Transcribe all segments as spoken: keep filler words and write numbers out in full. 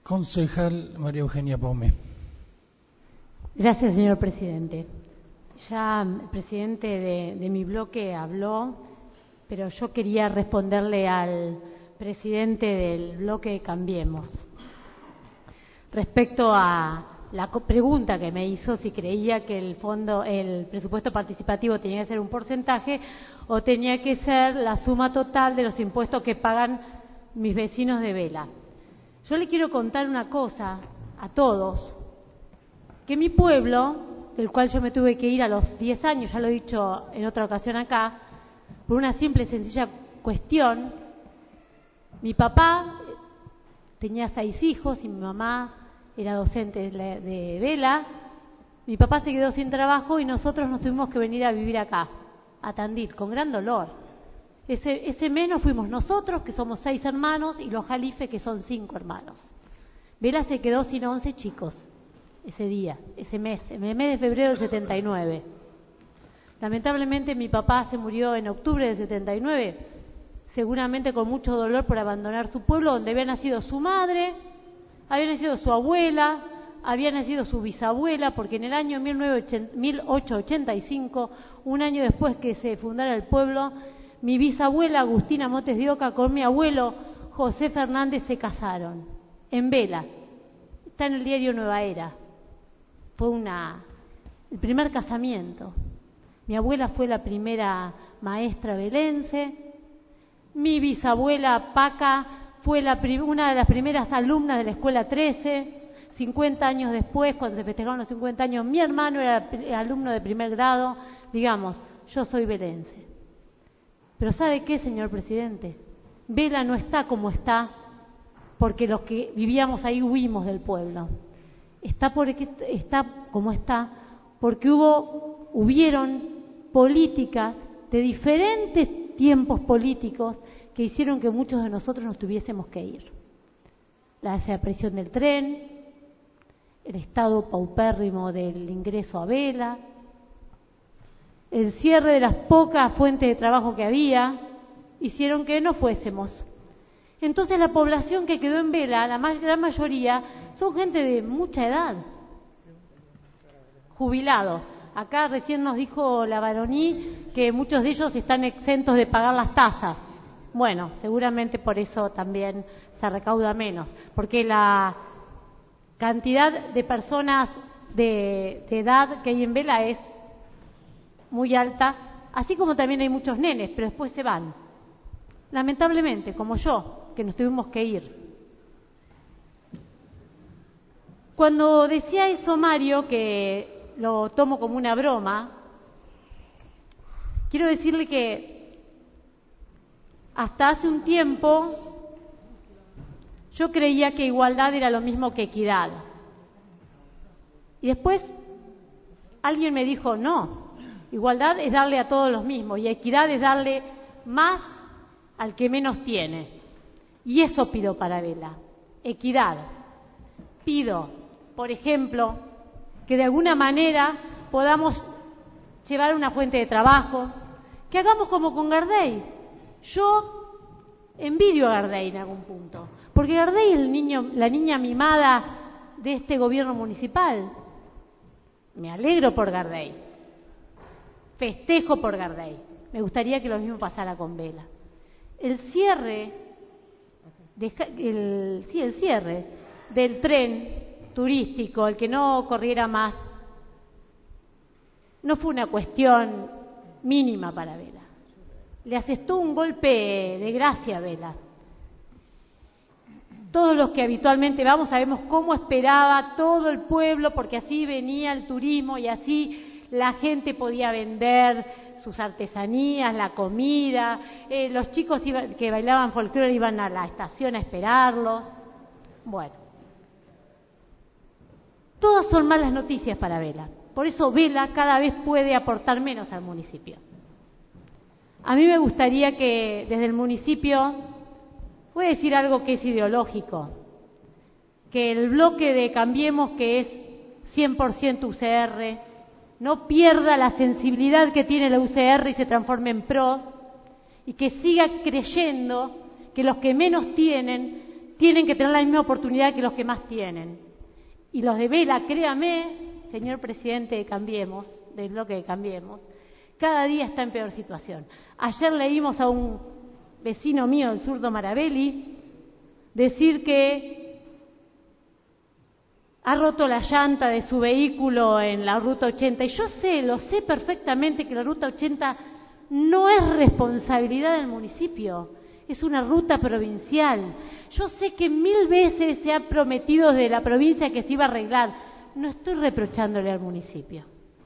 Concejal María Eugenia Pomé. Gracias, señor presidente. Ya el presidente de, de mi bloque habló, pero yo quería responderle al presidente del bloque de Cambiemos. Respecto a la pregunta que me hizo, si creía que el fondo, el presupuesto participativo tenía que ser un porcentaje o tenía que ser la suma total de los impuestos que pagan mis vecinos de Vela. Yo le quiero contar una cosa a todos, que mi pueblo, del cual yo me tuve que ir a los diez años, ya lo he dicho en otra ocasión acá, por una simple y sencilla cuestión. Mi papá tenía seis hijos y mi mamá era docente de, de Vela. Mi papá se quedó sin trabajo y nosotros nos tuvimos que venir a vivir acá, a Tandil, con gran dolor. Ese, ese mes nos fuimos nosotros, que somos seis hermanos, y los Jalife, que son cinco hermanos. Vela se quedó sin once chicos ese día, ese mes, en el mes de febrero del setenta y nueve. Lamentablemente mi papá se murió en octubre del setenta y nueve, seguramente con mucho dolor por abandonar su pueblo, donde había nacido su madre, había nacido su abuela, había nacido su bisabuela, porque en el año mil ochocientos ochenta y cinco, un año después que se fundara el pueblo, mi bisabuela Agustina Montes de Oca con mi abuelo José Fernández se casaron en Vela. Está en el diario Nueva Era. Fue una, el primer casamiento. Mi abuela fue la primera maestra velense. Mi bisabuela Paca fue la, una de las primeras alumnas de la Escuela trece. cincuenta años después, cuando se festejaron los cincuenta años, mi hermano era alumno de primer grado. Digamos, yo soy velense. Pero ¿sabe qué, señor presidente? Vela no está como está porque los que vivíamos ahí huimos del pueblo. Está, porque, está como está porque hubo, hubieron políticas de diferentes tiempos políticos que hicieron que muchos de nosotros nos tuviésemos que ir. La desaparición del tren, el estado paupérrimo del ingreso a Vela, el cierre de las pocas fuentes de trabajo que había, hicieron que no fuésemos. Entonces la población que quedó en Vela, la más, gran mayoría, son gente de mucha edad, jubilados. Acá recién nos dijo la Baroní que muchos de ellos están exentos de pagar las tasas. Bueno, seguramente por eso también se recauda menos, porque la cantidad de personas de, de edad que hay en Vela es muy alta, así como también hay muchos nenes, pero después se van. Lamentablemente, como yo, que nos tuvimos que ir. Cuando decía eso Mario, que lo tomo como una broma, quiero decirle que hasta hace un tiempo yo creía que igualdad era lo mismo que equidad. Y después alguien me dijo, no, igualdad es darle a todos los mismos y equidad es darle más al que menos tiene. Y eso pido para Vela, equidad. Pido, por ejemplo, que de alguna manera podamos llevar una fuente de trabajo, que hagamos como con Gardey. Yo envidio a Gardey en algún punto, porque Gardey es el niño, la niña mimada de este gobierno municipal. Me alegro por Gardey, festejo por Gardey. Me gustaría que lo mismo pasara con Vela. El cierre, de, el, sí, el cierre del tren turístico, el que no corriera más, no fue una cuestión mínima para Vela. Le asestó un golpe de gracia a Vela. Todos los que habitualmente vamos sabemos cómo esperaba todo el pueblo, porque así venía el turismo y así la gente podía vender sus artesanías, la comida, eh, los chicos iba, que bailaban folclore iban a la estación a esperarlos. Bueno, todas son malas noticias para Vela. Por eso Vela cada vez puede aportar menos al municipio. A mí me gustaría que desde el municipio, voy a decir algo que es ideológico, que el bloque de Cambiemos, que es cien por ciento U C R, no pierda la sensibilidad que tiene la U C R y se transforme en PRO, y que siga creyendo que los que menos tienen tienen que tener la misma oportunidad que los que más tienen. Y los de Vela, créame, señor presidente de Cambiemos, del bloque de Cambiemos, cada día está en peor situación. Ayer leímos a un vecino mío, el zurdo Marabelli, decir que ha roto la llanta de su vehículo en la Ruta ochenta. Y yo sé, lo sé perfectamente que la Ruta ochenta no es responsabilidad del municipio, es una ruta provincial. Yo sé que mil veces se ha prometido desde la provincia que se iba a arreglar. No estoy reprochándole al municipio.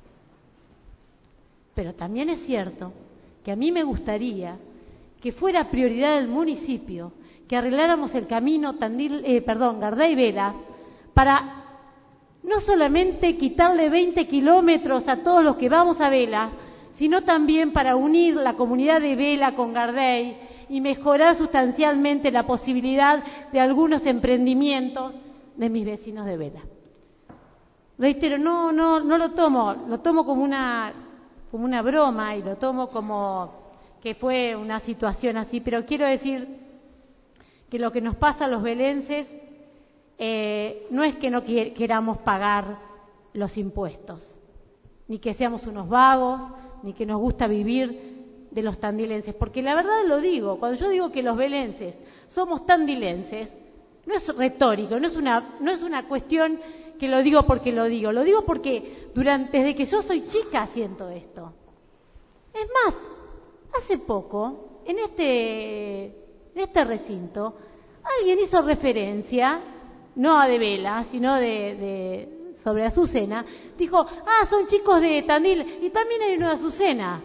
Pero también es cierto que a mí me gustaría que fuera prioridad del municipio que arregláramos el camino Tandil, eh, perdón, Garday Vela, para no solamente quitarle veinte kilómetros a todos los que vamos a Vela, sino también para unir la comunidad de Vela con Garday y mejorar sustancialmente la posibilidad de algunos emprendimientos de mis vecinos de Vela. Reitero, no, no, no lo tomo, lo tomo como una, como una broma y lo tomo como que fue una situación así, pero quiero decir que lo que nos pasa a los velenses eh, no es que no queramos pagar los impuestos, ni que seamos unos vagos, ni que nos gusta vivir de los tandilenses, porque la verdad lo digo, cuando yo digo que los velenses somos tandilenses, no es retórico, no es una, no es una cuestión que lo digo porque lo digo, lo digo porque durante, desde que yo soy chica siento esto. Es más, hace poco, en este, en este recinto, alguien hizo referencia, no a de Vela, sino de, de sobre Azucena, dijo, ah, son chicos de Tandil, y también hay uno de Azucena.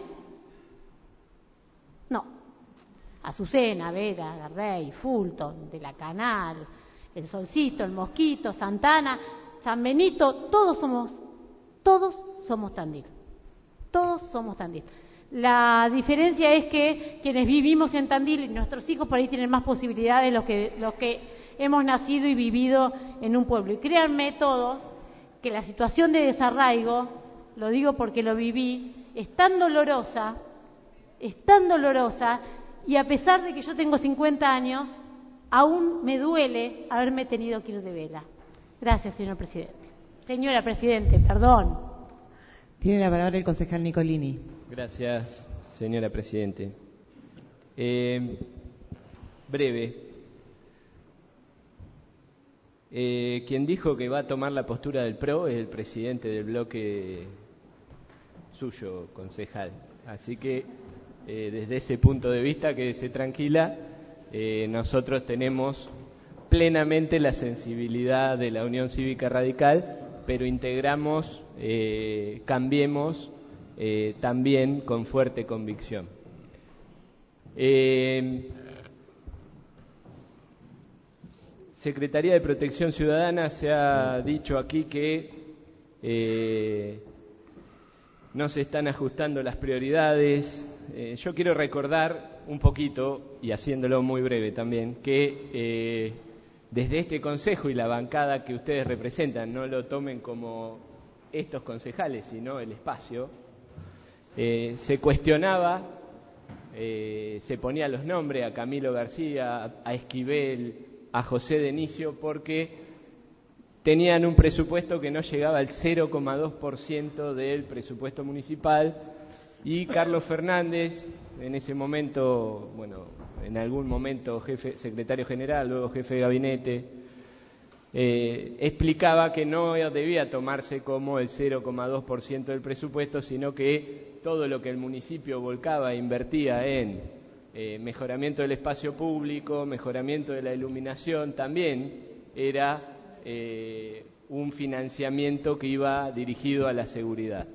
No, Azucena, Vela, Garday, Fulton, de la Canal, El Solcito, El Mosquito, Santana, San Benito, todos somos, todos somos Tandil, todos somos Tandil. La diferencia es que quienes vivimos en Tandil y nuestros hijos por ahí tienen más posibilidades los que, los que hemos nacido y vivido en un pueblo. Y créanme todos que la situación de desarraigo, lo digo porque lo viví, es tan dolorosa, es tan dolorosa, y a pesar de que yo tengo cincuenta años, aún me duele haberme tenido que ir de Vela. Gracias, señor presidente. Señora Presidente, perdón. Tiene la palabra el concejal Nicolini. Gracias, señora Presidente. Eh, breve. Eh, quien dijo que va a tomar la postura del P R O es el presidente del bloque suyo, concejal. Así que, eh, desde ese punto de vista, quédese tranquila, eh, nosotros tenemos plenamente la sensibilidad de la Unión Cívica Radical, pero integramos, eh, cambiemos, eh, también con fuerte convicción. Eh, Secretaría de Protección Ciudadana, se ha dicho aquí que eh, no se están ajustando las prioridades. Eh, yo quiero recordar un poquito, y haciéndolo muy breve también, que eh, desde este consejo y la bancada que ustedes representan, no lo tomen como estos concejales, sino el espacio, eh, se cuestionaba, eh, se ponía los nombres a Camilo García, a Esquivel, a José Denicio, porque tenían un presupuesto que no llegaba al cero coma dos por ciento del presupuesto municipal, y Carlos Fernández, en ese momento, bueno, en algún momento jefe, secretario general, luego jefe de gabinete, eh, explicaba que no debía tomarse como el cero coma dos por ciento del presupuesto, sino que todo lo que el municipio volcaba e invertía en eh, mejoramiento del espacio público, mejoramiento de la iluminación, también era eh, un financiamiento que iba dirigido a la seguridad.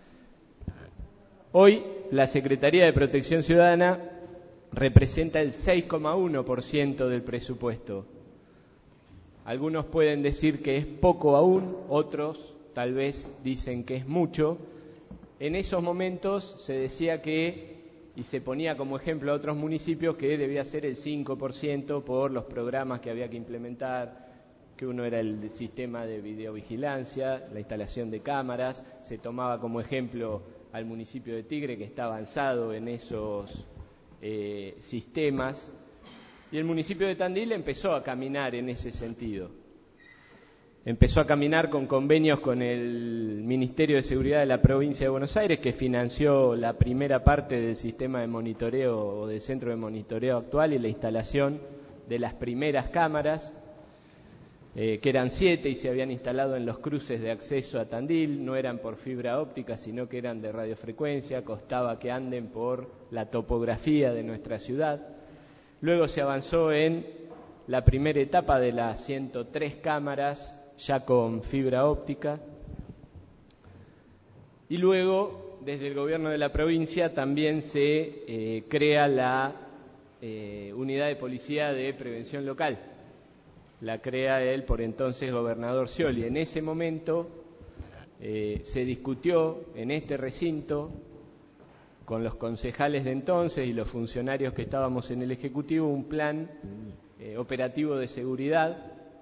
Hoy la Secretaría de Protección Ciudadana representa el seis coma uno por ciento del presupuesto. Algunos pueden decir que es poco aún, otros tal vez dicen que es mucho. En esos momentos se decía que, y se ponía como ejemplo a otros municipios, que debía ser el cinco por ciento por los programas que había que implementar, que uno era el sistema de videovigilancia, la instalación de cámaras. Se tomaba como ejemplo al municipio de Tigre, que está avanzado en esos eh, sistemas. Y el municipio de Tandil empezó a caminar en ese sentido. Empezó a caminar con convenios con el Ministerio de Seguridad de la provincia de Buenos Aires, que financió la primera parte del sistema de monitoreo o del centro de monitoreo actual y la instalación de las primeras cámaras, eh, que eran siete y se habían instalado en los cruces de acceso a Tandil. No eran por fibra óptica, sino que eran de radiofrecuencia, costaba que anden por la topografía de nuestra ciudad. Luego se avanzó en la primera etapa de las ciento tres cámaras, ya con fibra óptica, y luego desde el gobierno de la provincia también se eh, crea la eh, unidad de policía de prevención local. La crea el por entonces gobernador Scioli. En ese momento eh, se discutió en este recinto con los concejales de entonces y los funcionarios que estábamos en el Ejecutivo un plan eh, operativo de seguridad,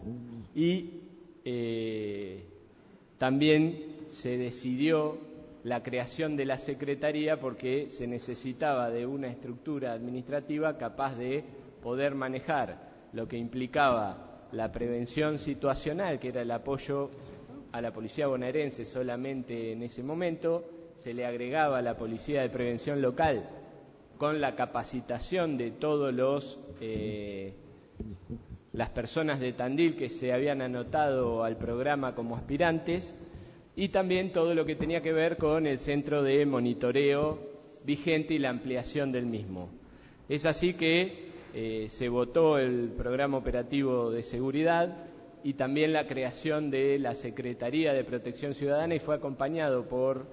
y Eh, también se decidió la creación de la Secretaría porque se necesitaba de una estructura administrativa capaz de poder manejar lo que implicaba la prevención situacional, que era el apoyo a la policía bonaerense solamente en ese momento. Se le agregaba la policía de prevención local con la capacitación de todos los eh, las personas de Tandil que se habían anotado al programa como aspirantes, y también todo lo que tenía que ver con el centro de monitoreo vigente y la ampliación del mismo. Es así que eh, se votó el programa operativo de seguridad y también la creación de la Secretaría de Protección Ciudadana, y fue acompañado por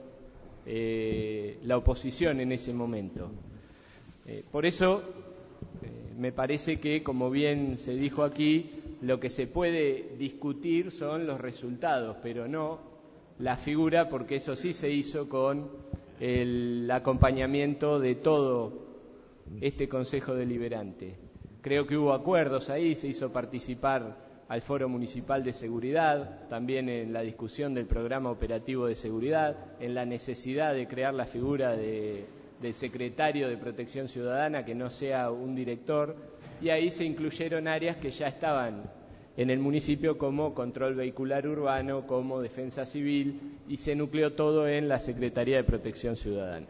eh, la oposición en ese momento. Eh, por eso me parece que, como bien se dijo aquí, lo que se puede discutir son los resultados, pero no la figura, porque eso sí se hizo con el acompañamiento de todo este Consejo Deliberante. Creo que hubo acuerdos ahí, se hizo participar al Foro Municipal de Seguridad, también en la discusión del programa operativo de seguridad, en la necesidad de crear la figura de del secretario de Protección Ciudadana, que no sea un director, y ahí se incluyeron áreas que ya estaban en el municipio, como control vehicular urbano, como defensa civil, y se nucleó todo en la Secretaría de Protección Ciudadana.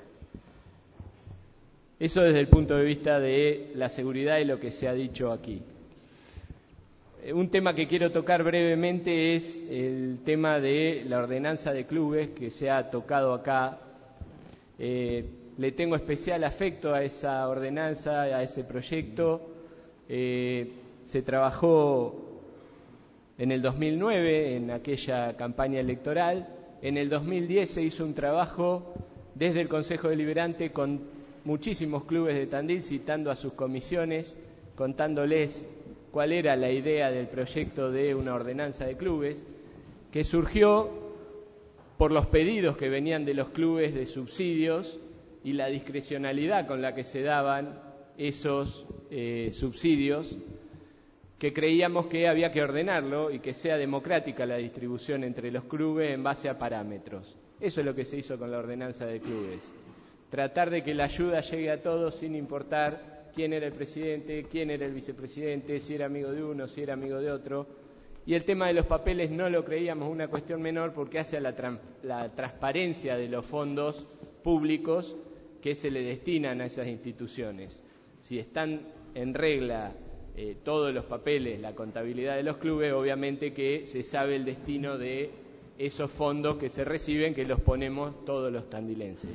Eso desde el punto de vista de la seguridad y lo que se ha dicho aquí. Un tema que quiero tocar brevemente es el tema de la ordenanza de clubes, que se ha tocado acá. Eh, Le tengo especial afecto a esa ordenanza, a ese proyecto. Eh, se trabajó en el dos mil nueve, en aquella campaña electoral. En el dos mil diez se hizo un trabajo desde el Consejo Deliberante con muchísimos clubes de Tandil, citando a sus comisiones, contándoles cuál era la idea del proyecto de una ordenanza de clubes, que surgió por los pedidos que venían de los clubes de subsidios y la discrecionalidad con la que se daban esos eh, subsidios, que creíamos que había que ordenarlo y que sea democrática la distribución entre los clubes en base a parámetros. Eso es lo que se hizo con la ordenanza de clubes. Tratar de que la ayuda llegue a todos sin importar quién era el presidente, quién era el vicepresidente, si era amigo de uno, si era amigo de otro. Y el tema de los papeles no lo creíamos una cuestión menor, porque hace a la, tra la transparencia de los fondos públicos que se le destinan a esas instituciones. Si están en regla eh, todos los papeles, la contabilidad de los clubes, obviamente que se sabe el destino de esos fondos que se reciben, que los ponemos todos los tandilenses.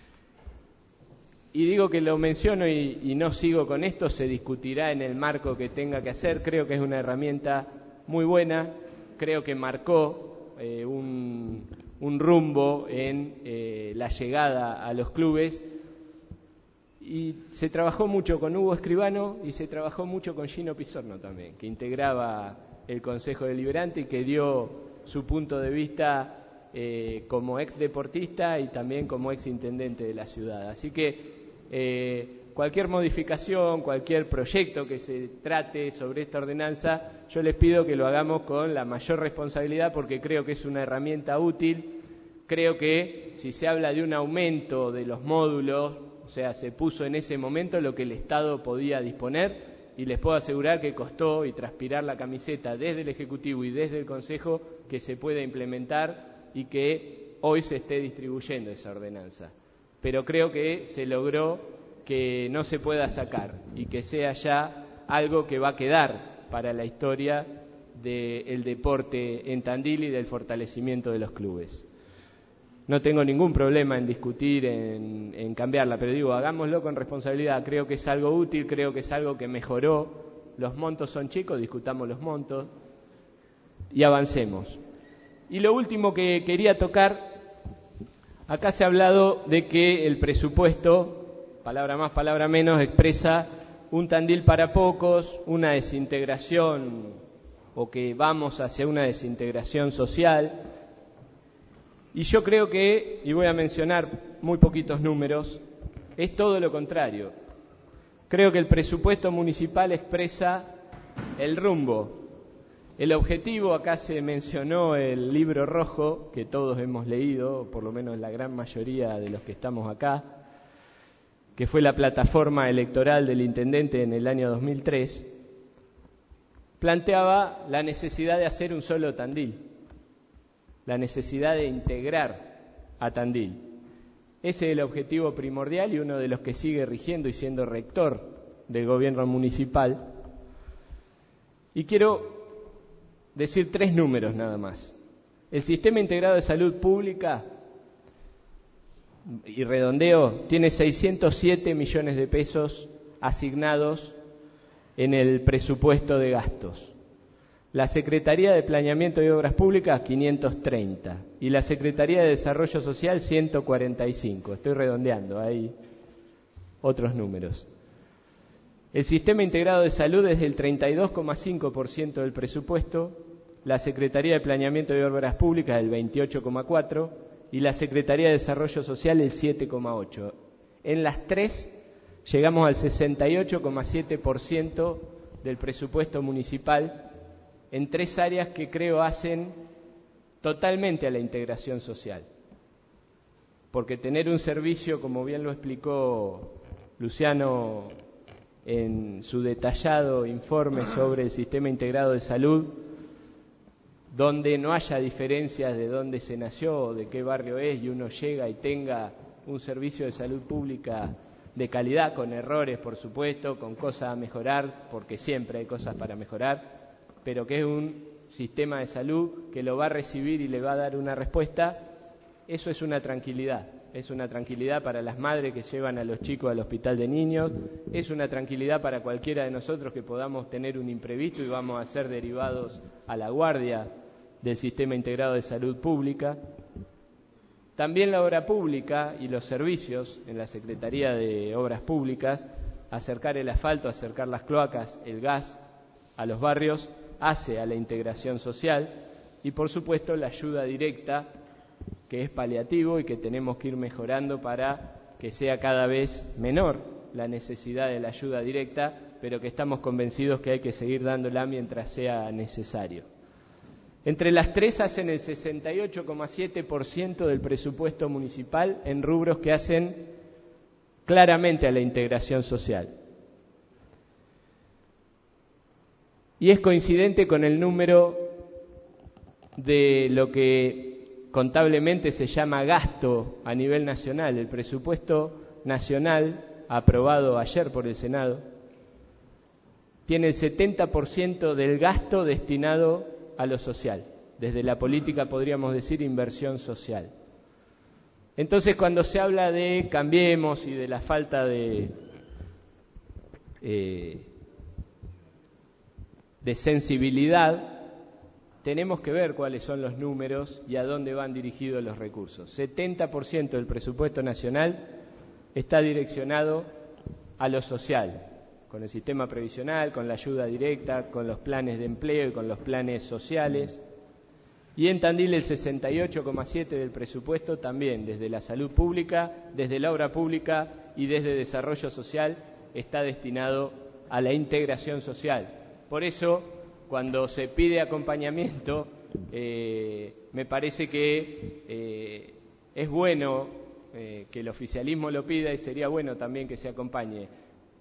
Y digo que lo menciono y, y no sigo con esto, se discutirá en el marco que tenga que hacer. Creo que es una herramienta muy buena, creo que marcó eh, un... un rumbo en eh, la llegada a los clubes, y se trabajó mucho con Hugo Escribano y se trabajó mucho con Gino Pisorno también, que integraba el Consejo Deliberante y que dio su punto de vista eh, como ex deportista y también como ex intendente de la ciudad. Así que eh, cualquier modificación, cualquier proyecto que se trate sobre esta ordenanza, yo les pido que lo hagamos con la mayor responsabilidad, porque creo que es una herramienta útil. Creo que si se habla de un aumento de los módulos, o sea, se puso en ese momento lo que el Estado podía disponer, y les puedo asegurar que costó y transpirar la camiseta desde el Ejecutivo y desde el Consejo que se pueda implementar y que hoy se esté distribuyendo esa ordenanza. Pero creo que se logró que no se pueda sacar y que sea ya algo que va a quedar para la historia del deporte en Tandil y del fortalecimiento de los clubes. No tengo ningún problema en discutir, en, en cambiarla, pero digo, hagámoslo con responsabilidad. Creo que es algo útil, creo que es algo que mejoró. Los montos son chicos, discutamos los montos y avancemos. Y lo último que quería tocar, acá se ha hablado de que el presupuesto, palabra más, palabra menos, expresa un Tandil para pocos, una desintegración o que vamos hacia una desintegración social. Y yo creo que, y voy a mencionar muy poquitos números, es todo lo contrario. Creo que el presupuesto municipal expresa el rumbo, el objetivo. Acá se mencionó el libro rojo, que todos hemos leído, por lo menos la gran mayoría de los que estamos acá, que fue la plataforma electoral del intendente en el año dos mil tres, planteaba la necesidad de hacer un solo Tandil, la necesidad de integrar a Tandil. Ese es el objetivo primordial y uno de los que sigue rigiendo y siendo rector del gobierno municipal. Y quiero decir tres números nada más. El Sistema Integrado de Salud Pública, y redondeo, tiene seiscientos siete millones de pesos asignados en el presupuesto de gastos. La Secretaría de Planeamiento y Obras Públicas, quinientos treinta. Y la Secretaría de Desarrollo Social, ciento cuarenta y cinco. Estoy redondeando, hay otros números. El Sistema Integrado de Salud es el treinta y dos coma cinco por ciento del presupuesto, la Secretaría de Planeamiento y Obras Públicas el veintiocho coma cuatro por ciento y la Secretaría de Desarrollo Social el siete coma ocho por ciento. En las tres llegamos al sesenta y ocho coma siete por ciento del presupuesto municipal en tres áreas que creo hacen totalmente a la integración social. Porque tener un servicio, como bien lo explicó Luciano en su detallado informe sobre el Sistema Integrado de Salud, donde no haya diferencias de dónde se nació o de qué barrio es y uno llega y tenga un servicio de salud pública de calidad, con errores por supuesto, con cosas a mejorar, porque siempre hay cosas para mejorar, pero que es un sistema de salud que lo va a recibir y le va a dar una respuesta. Eso es una tranquilidad, es una tranquilidad para las madres que llevan a los chicos al hospital de niños, es una tranquilidad para cualquiera de nosotros que podamos tener un imprevisto y vamos a ser derivados a la guardia del Sistema Integrado de Salud Pública. También la obra pública y los servicios en la Secretaría de Obras Públicas, acercar el asfalto, acercar las cloacas, el gas a los barrios, hace a la integración social y por supuesto la ayuda directa, que es paliativo y que tenemos que ir mejorando para que sea cada vez menor la necesidad de la ayuda directa, pero que estamos convencidos que hay que seguir dándola mientras sea necesario. Entre las tres hacen el sesenta y ocho coma siete por ciento del presupuesto municipal en rubros que hacen claramente a la integración social. Y es coincidente con el número de lo que contablemente se llama gasto a nivel nacional. El presupuesto nacional, aprobado ayer por el Senado, tiene el setenta por ciento del gasto destinado a lo social. Desde la política podríamos decir inversión social. Entonces, cuando se habla de cambiemos y de la falta de, eh, de sensibilidad, tenemos que ver cuáles son los números y a dónde van dirigidos los recursos. setenta por ciento del presupuesto nacional está direccionado a lo social, con el sistema previsional, con la ayuda directa, con los planes de empleo y con los planes sociales. Y en Tandil el sesenta y ocho coma siete por ciento del presupuesto también, desde la salud pública, desde la obra pública y desde desarrollo social, está destinado a la integración social. Por eso, cuando se pide acompañamiento, eh, me parece que eh, es bueno eh, que el oficialismo lo pida y sería bueno también que se acompañe.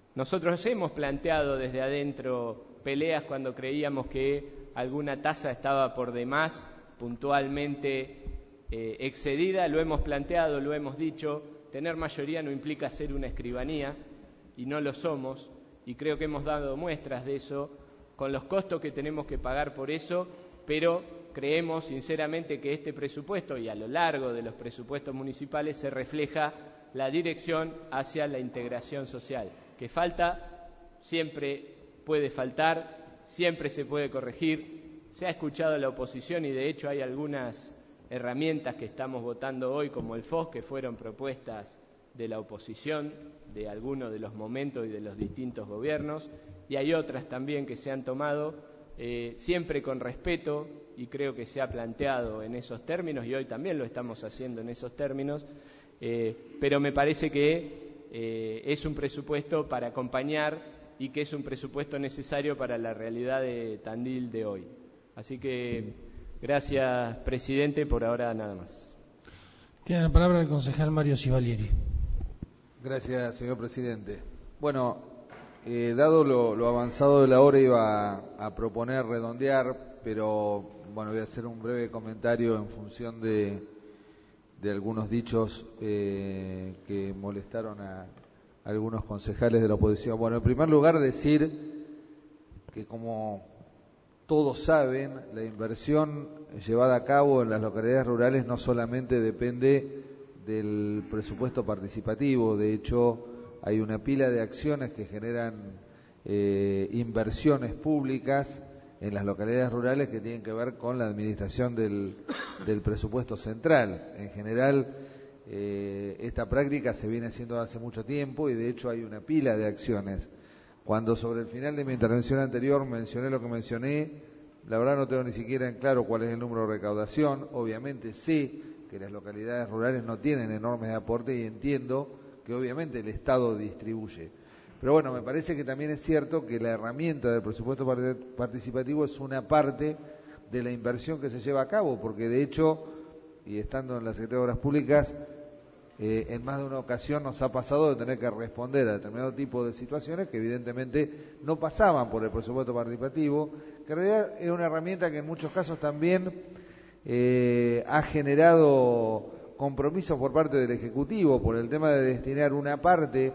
nosotros hemos planteado desde adentro peleas cuando creíamos que alguna tasa estaba por demás, puntualmente eh, excedida, lo hemos planteado, lo hemos dicho, tener mayoría no implica ser una escribanía, y no lo somos, y creo que hemos dado muestras de eso, con los costos que tenemos que pagar por eso, pero creemos sinceramente que este presupuesto, y a lo largo de los presupuestos municipales, se refleja la dirección hacia la integración social, que falta, siempre puede faltar, siempre se puede corregir. Se ha escuchado a la oposición y de hecho hay algunas herramientas que estamos votando hoy, como el F O S, que fueron propuestas de la oposición de algunos de los momentos y de los distintos gobiernos, y hay otras también que se han tomado eh, siempre con respeto, y creo que se ha planteado en esos términos, y hoy también lo estamos haciendo en esos términos, eh, pero me parece que eh, es un presupuesto para acompañar y que es un presupuesto necesario para la realidad de Tandil de hoy. Así que, gracias, presidente, por ahora nada más. Tiene la palabra el concejal Mario Sivalieri. Gracias, señor presidente. Bueno, eh, dado lo, lo avanzado de la hora, iba a, a proponer redondear, pero bueno, voy a hacer un breve comentario en función de, de algunos dichos eh, que molestaron a algunos concejales de la oposición. Bueno, en primer lugar decir que, como todos saben, la inversión llevada a cabo en las localidades rurales no solamente depende del presupuesto participativo. De hecho, hay una pila de acciones que generan eh, inversiones públicas en las localidades rurales que tienen que ver con la administración del, del presupuesto central. En general, Eh, esta práctica se viene haciendo hace mucho tiempo y de hecho hay una pila de acciones. Cuando sobre el final de mi intervención anterior mencioné lo que mencioné, la verdad no tengo ni siquiera en claro cuál es el número de recaudación. Obviamente sé que las localidades rurales no tienen enormes aportes y entiendo que obviamente el Estado distribuye. Pero bueno, me parece que también es cierto que la herramienta del presupuesto participativo es una parte de la inversión que se lleva a cabo, porque de hecho, y estando en la Secretaría de Obras Públicas, Eh, en más de una ocasión nos ha pasado de tener que responder a determinado tipo de situaciones que evidentemente no pasaban por el presupuesto participativo, que en realidad es una herramienta que en muchos casos también eh, ha generado compromisos por parte del Ejecutivo por el tema de destinar una parte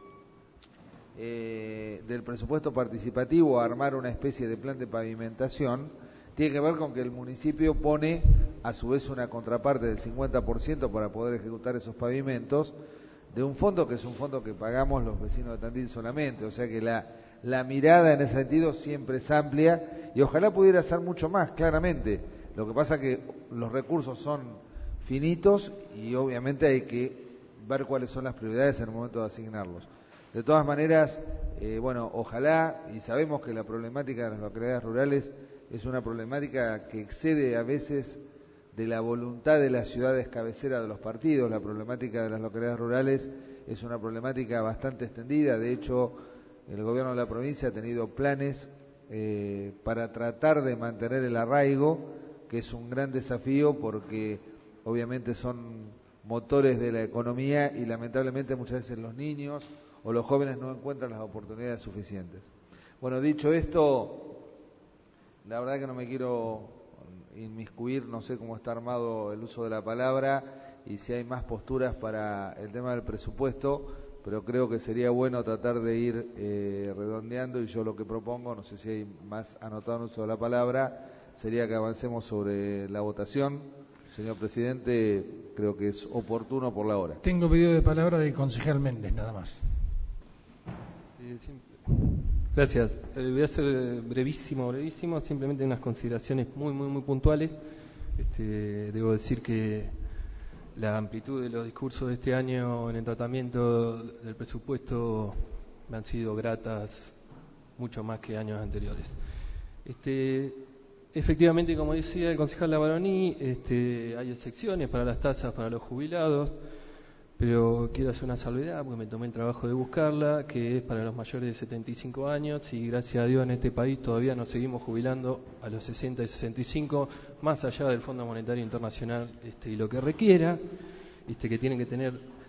eh, del presupuesto participativo a armar una especie de plan de pavimentación. Tiene que ver con que el municipio pone a su vez una contraparte del cincuenta por ciento para poder ejecutar esos pavimentos de un fondo que es un fondo que pagamos los vecinos de Tandil solamente. O sea que la, la mirada en ese sentido siempre es amplia y ojalá pudiera ser mucho más, claramente. Lo que pasa es que los recursos son finitos y obviamente hay que ver cuáles son las prioridades en el momento de asignarlos. De todas maneras, eh, bueno, ojalá, y sabemos que la problemática de las localidades rurales es una problemática que excede a veces de la voluntad de las ciudades cabeceras de los partidos. La problemática de las localidades rurales es una problemática bastante extendida. De hecho, el gobierno de la provincia ha tenido planes eh, para tratar de mantener el arraigo, que es un gran desafío porque obviamente son motores de la economía y lamentablemente muchas veces los niños o los jóvenes no encuentran las oportunidades suficientes. Bueno, dicho esto, la verdad que no me quiero inmiscuir, no sé cómo está armado el uso de la palabra y si hay más posturas para el tema del presupuesto, pero creo que sería bueno tratar de ir eh, redondeando, y yo lo que propongo, no sé si hay más anotado en uso de la palabra, sería que avancemos sobre la votación. Señor presidente, creo que es oportuno por la hora. Tengo pedido de palabra del concejal Méndez, nada más. Gracias. Eh, voy a ser brevísimo, brevísimo, simplemente unas consideraciones muy, muy, muy puntuales. Este, debo decir que la amplitud de los discursos de este año en el tratamiento del presupuesto me han sido gratas mucho más que años anteriores. Este, efectivamente, como decía el concejal Lavaroni, este, hay excepciones para las tasas para los jubilados, pero quiero hacer una salvedad porque me tomé el trabajo de buscarla, que es para los mayores de setenta y cinco años, y gracias a Dios en este país todavía nos seguimos jubilando a los sesenta y sesenta y cinco, más allá del Fondo Monetario Internacional este, y lo que requiera, este, que tienen que tener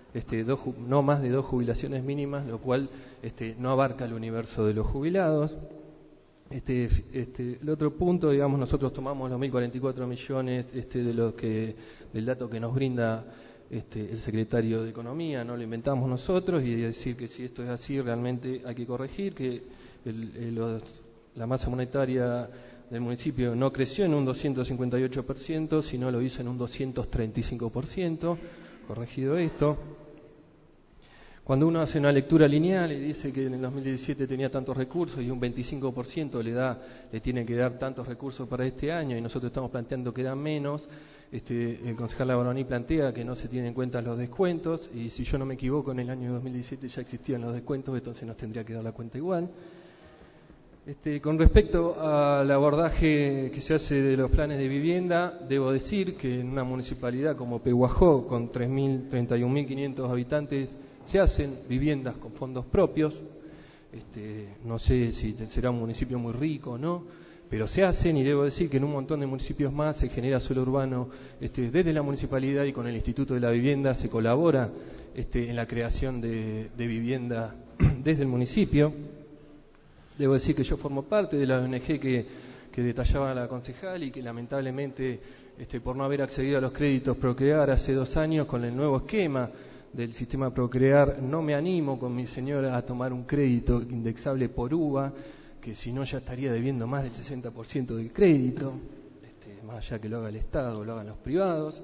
este, dos, no más de dos jubilaciones mínimas, lo cual este, no abarca el universo de los jubilados. Este, este, el otro punto, digamos, nosotros tomamos los mil cuarenta y cuatro millones este, de los que, del dato que nos brinda este, el secretario de Economía, no lo inventamos nosotros, y decir que si esto es así realmente hay que corregir, que el, el, los, la masa monetaria del municipio no creció en un doscientos cincuenta y ocho por ciento, sino lo hizo en un doscientos treinta y cinco por ciento, corregido esto. Cuando uno hace una lectura lineal y dice que en el dos mil diecisiete tenía tantos recursos y un veinticinco por ciento le da, le tiene que dar tantos recursos para este año y nosotros estamos planteando que dan menos, este, el concejal Labaroní plantea que no se tienen en cuenta los descuentos y si yo no me equivoco en el año dos mil diecisiete ya existían los descuentos, entonces nos tendría que dar la cuenta igual. Este, con respecto al abordaje que se hace de los planes de vivienda, debo decir que en una municipalidad como Pehuajó, con treinta y un mil quinientos habitantes, se hacen viviendas con fondos propios. Este, no sé si será un municipio muy rico o no, pero se hacen, y debo decir que en un montón de municipios más se genera suelo urbano este, desde la municipalidad, y con el Instituto de la Vivienda se colabora este, en la creación de, de vivienda desde el municipio. Debo decir que yo formo parte de la O N G que, que detallaba la concejal y que lamentablemente este, por no haber accedido a los créditos Procrear hace dos años con el nuevo esquema del sistema Procrear, no me animo con mi señora a tomar un crédito indexable por U V A, que si no ya estaría debiendo más del sesenta por ciento del crédito, este, más allá que lo haga el Estado o lo hagan los privados.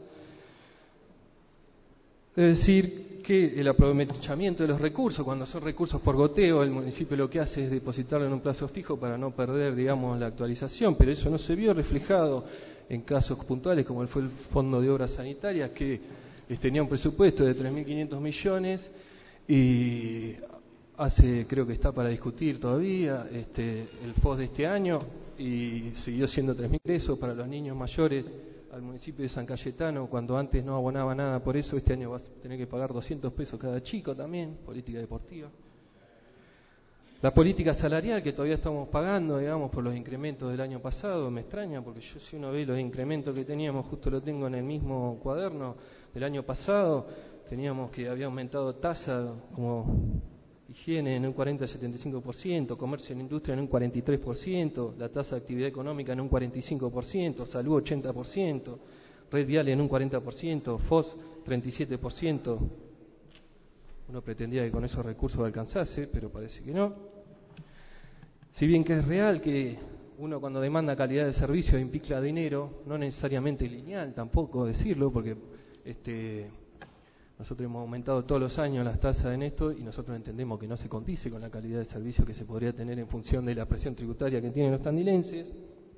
Es decir, que el aprovechamiento de los recursos, cuando son recursos por goteo, el municipio lo que hace es depositarlo en un plazo fijo para no perder, digamos, la actualización, pero eso no se vio reflejado en casos puntuales como fue el Fondo de Obras Sanitarias, que tenía un presupuesto de tres mil quinientos millones y hace, creo que está para discutir todavía este, el F O S de este año, y siguió siendo tres mil pesos para los niños mayores al municipio de San Cayetano, cuando antes no abonaba nada por eso. Este año vas a tener que pagar doscientos pesos cada chico también, política deportiva. La política salarial que todavía estamos pagando, digamos, por los incrementos del año pasado, me extraña, porque yo, si uno ve los incrementos que teníamos, justo lo tengo en el mismo cuaderno del año pasado, teníamos que había aumentado tasa como higiene en un cuarenta a setenta y cinco por ciento, comercio e industria en un cuarenta y tres por ciento, la tasa de actividad económica en un cuarenta y cinco por ciento, salud ochenta por ciento, red vial en un cuarenta por ciento, F O S treinta y siete por ciento. Uno pretendía que con esos recursos alcanzase, pero parece que no. Si bien que es real que uno cuando demanda calidad de servicio implica dinero, no necesariamente lineal tampoco decirlo, porque este, nosotros hemos aumentado todos los años las tasas en esto y nosotros entendemos que no se condice con la calidad de servicio que se podría tener en función de la presión tributaria que tienen los tandilenses.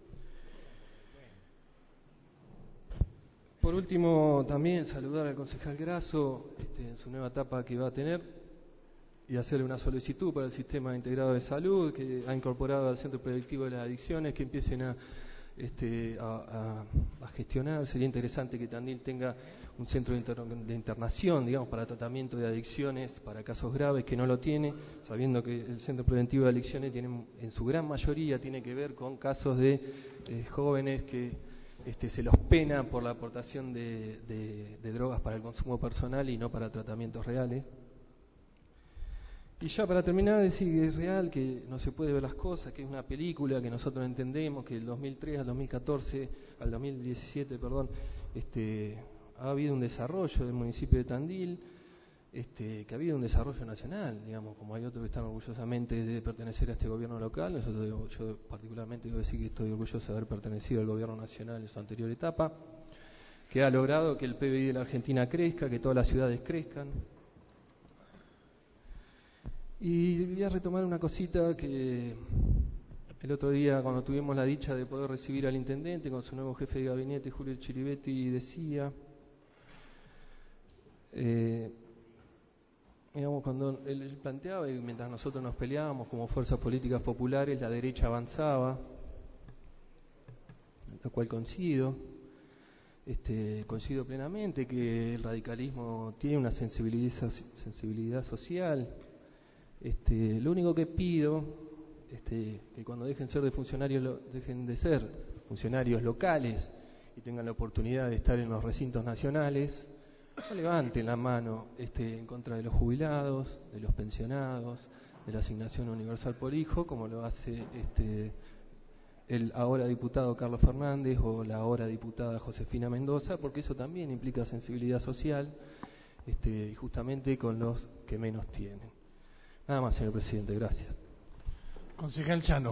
Por último, también saludar al concejal Grasso este, en su nueva etapa que va a tener y hacerle una solicitud para el sistema integrado de salud que ha incorporado al Centro Predictivo de las Adicciones, que empiecen a, este, a, a, a gestionar. Sería interesante que Tandil tenga un centro de, inter, de internación, digamos, para tratamiento de adicciones para casos graves, que no lo tiene, sabiendo que el Centro Preventivo de Adicciones tiene, en su gran mayoría tiene que ver con casos de eh, jóvenes que Este, se los pena por la aportación de, de, de drogas para el consumo personal y no para tratamientos reales. Y ya para terminar, decir que es real, que no se puede ver las cosas, que es una película, que nosotros entendemos que del dos mil tres al dos mil catorce, al dos mil diecisiete, perdón, este, ha habido un desarrollo del municipio de Tandil, este, que ha habido un desarrollo nacional, digamos, como hay otros que están orgullosamente de pertenecer a este gobierno local. Nosotros, yo particularmente debo decir que estoy orgulloso de haber pertenecido al gobierno nacional en su anterior etapa, que ha logrado que el P B I de la Argentina crezca, que todas las ciudades crezcan. Y voy a retomar una cosita que el otro día, cuando tuvimos la dicha de poder recibir al intendente con su nuevo jefe de gabinete, Julio Chiribetti, decía, eh, digamos, cuando él planteaba, y mientras nosotros nos peleábamos como fuerzas políticas populares, la derecha avanzaba, lo cual coincido, este, coincido plenamente que el radicalismo tiene una sensibilidad, sensibilidad social. Este, lo único que pido este, que cuando dejen ser de funcionarios lo, dejen de ser funcionarios locales y tengan la oportunidad de estar en los recintos nacionales, no levanten la mano este, en contra de los jubilados, de los pensionados, de la asignación universal por hijo, como lo hace este, el ahora diputado Carlos Fernández o la ahora diputada Josefina Mendoza, porque eso también implica sensibilidad social, este, justamente con los que menos tienen. Nada más, señor presidente, gracias. Concejal Chano.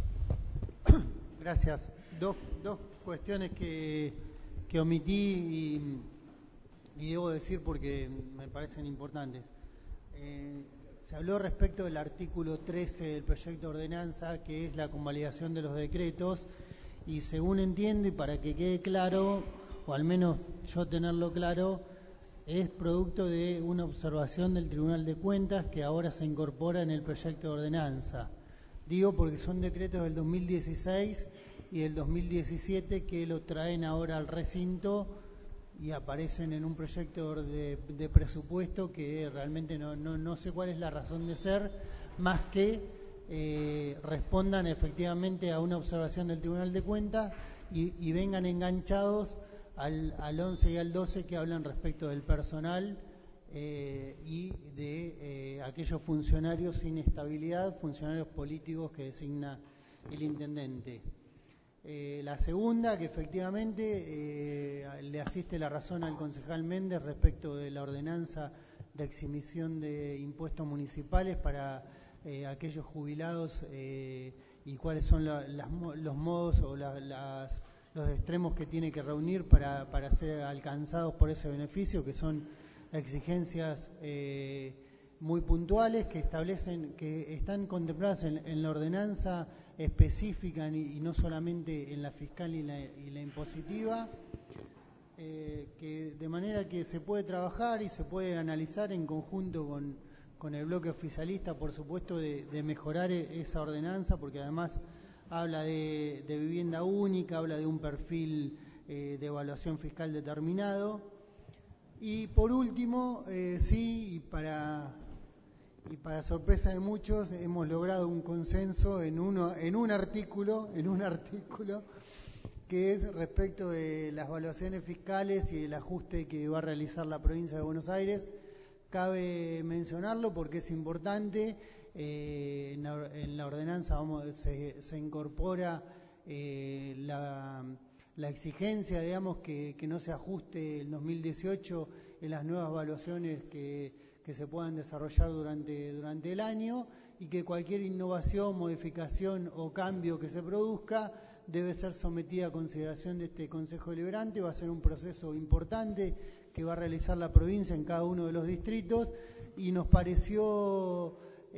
Gracias. Dos, dos cuestiones que, que omití y, y debo decir porque me parecen importantes. Eh, se habló respecto del artículo trece del proyecto de ordenanza, que es la convalidación de los decretos, y según entiendo, y para que quede claro, o al menos yo tenerlo claro, es producto de una observación del Tribunal de Cuentas que ahora se incorpora en el proyecto de ordenanza. Digo porque son decretos del dos mil dieciséis y del dos mil diecisiete que lo traen ahora al recinto y aparecen en un proyecto de, de presupuesto que realmente no, no, no sé cuál es la razón de ser, más que eh, respondan efectivamente a una observación del Tribunal de Cuentas y, y vengan enganchados al, al once y al doce que hablan respecto del personal eh, y de eh, aquellos funcionarios sin estabilidad, funcionarios políticos que designa el intendente. Eh, la segunda, que efectivamente eh, le asiste la razón al concejal Méndez respecto de la ordenanza de exhibición de impuestos municipales para eh, aquellos jubilados eh, y cuáles son la, las, los modos o la, las, los extremos que tiene que reunir para, para ser alcanzados por ese beneficio, que son exigencias eh, muy puntuales que establecen, que están contempladas en, en la ordenanza específica y, y no solamente en la fiscal y la, y la impositiva, eh, que de manera que se puede trabajar y se puede analizar en conjunto con, con el bloque oficialista, por supuesto, de, de mejorar esa ordenanza, porque además habla de, de vivienda única, habla de un perfil eh, de evaluación fiscal determinado. Y por último, eh, sí, y para... Y para sorpresa de muchos hemos logrado un consenso en uno en un artículo, en un artículo que es respecto de las evaluaciones fiscales y el ajuste que va a realizar la provincia de Buenos Aires. Cabe mencionarlo porque es importante. Eh, en, la, en la ordenanza vamos, se, se incorpora eh, la, la exigencia, digamos, que, que no se ajuste el dos mil dieciocho en las nuevas evaluaciones que que se puedan desarrollar durante, durante el año y que cualquier innovación, modificación o cambio que se produzca debe ser sometida a consideración de este Consejo Deliberante. Va a ser un proceso importante que va a realizar la provincia en cada uno de los distritos y nos pareció,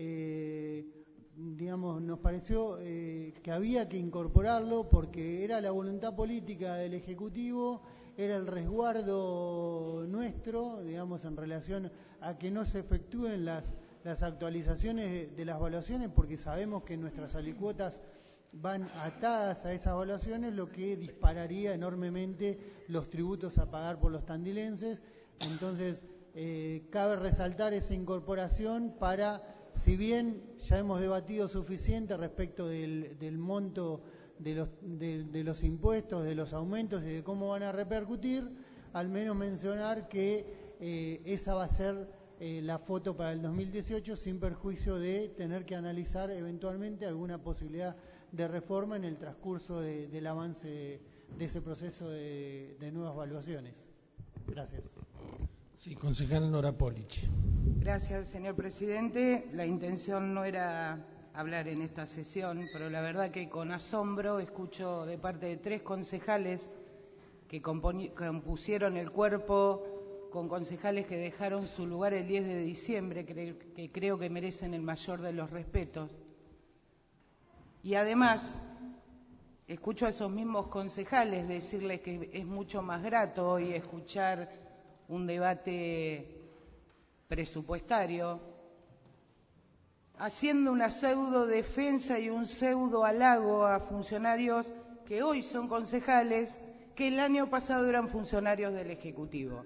eh, digamos, nos pareció eh, que había que incorporarlo porque era la voluntad política del Ejecutivo, era el resguardo nuestro, digamos, en relación a que no se efectúen las, las actualizaciones de, de las evaluaciones, porque sabemos que nuestras alicuotas van atadas a esas evaluaciones, lo que dispararía enormemente los tributos a pagar por los tandilenses. Entonces, eh, cabe resaltar esa incorporación para, si bien ya hemos debatido suficiente respecto del, del monto de los, de, de los impuestos, de los aumentos y de cómo van a repercutir, al menos mencionar que eh, esa va a ser eh, la foto para el dos mil dieciocho, sin perjuicio de tener que analizar eventualmente alguna posibilidad de reforma en el transcurso de, del avance de, de ese proceso de, de nuevas evaluaciones. Gracias. Sí, concejal Nora Polich. Gracias, señor presidente. La intención no era hablar en esta sesión, pero la verdad que con asombro escucho de parte de tres concejales que compusieron el cuerpo con concejales que dejaron su lugar el diez de diciembre, que, que creo que merecen el mayor de los respetos. Y además, escucho a esos mismos concejales decirles que es mucho más grato hoy escuchar un debate presupuestario, haciendo una pseudo defensa y un pseudo halago a funcionarios que hoy son concejales, que el año pasado eran funcionarios del Ejecutivo.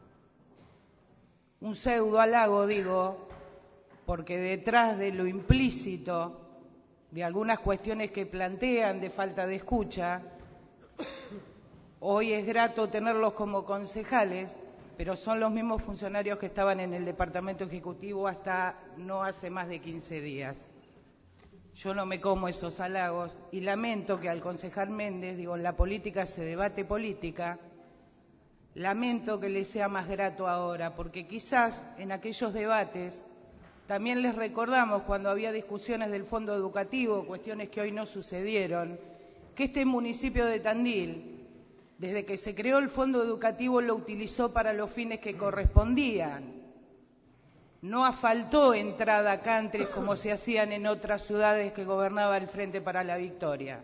Un pseudo halago, digo, porque detrás de lo implícito de algunas cuestiones que plantean de falta de escucha, hoy es grato tenerlos como concejales, pero son los mismos funcionarios que estaban en el Departamento Ejecutivo hasta no hace más de quince días. Yo no me como esos halagos y lamento que al concejal Méndez, digo, en la política se debate política, lamento que le sea más grato ahora, porque quizás en aquellos debates también les recordamos cuando había discusiones del fondo educativo, cuestiones que hoy no sucedieron, que este municipio de Tandil, desde que se creó el fondo educativo, lo utilizó para los fines que correspondían. No asfaltó entrada a countries como se hacían en otras ciudades que gobernaba el Frente para la Victoria.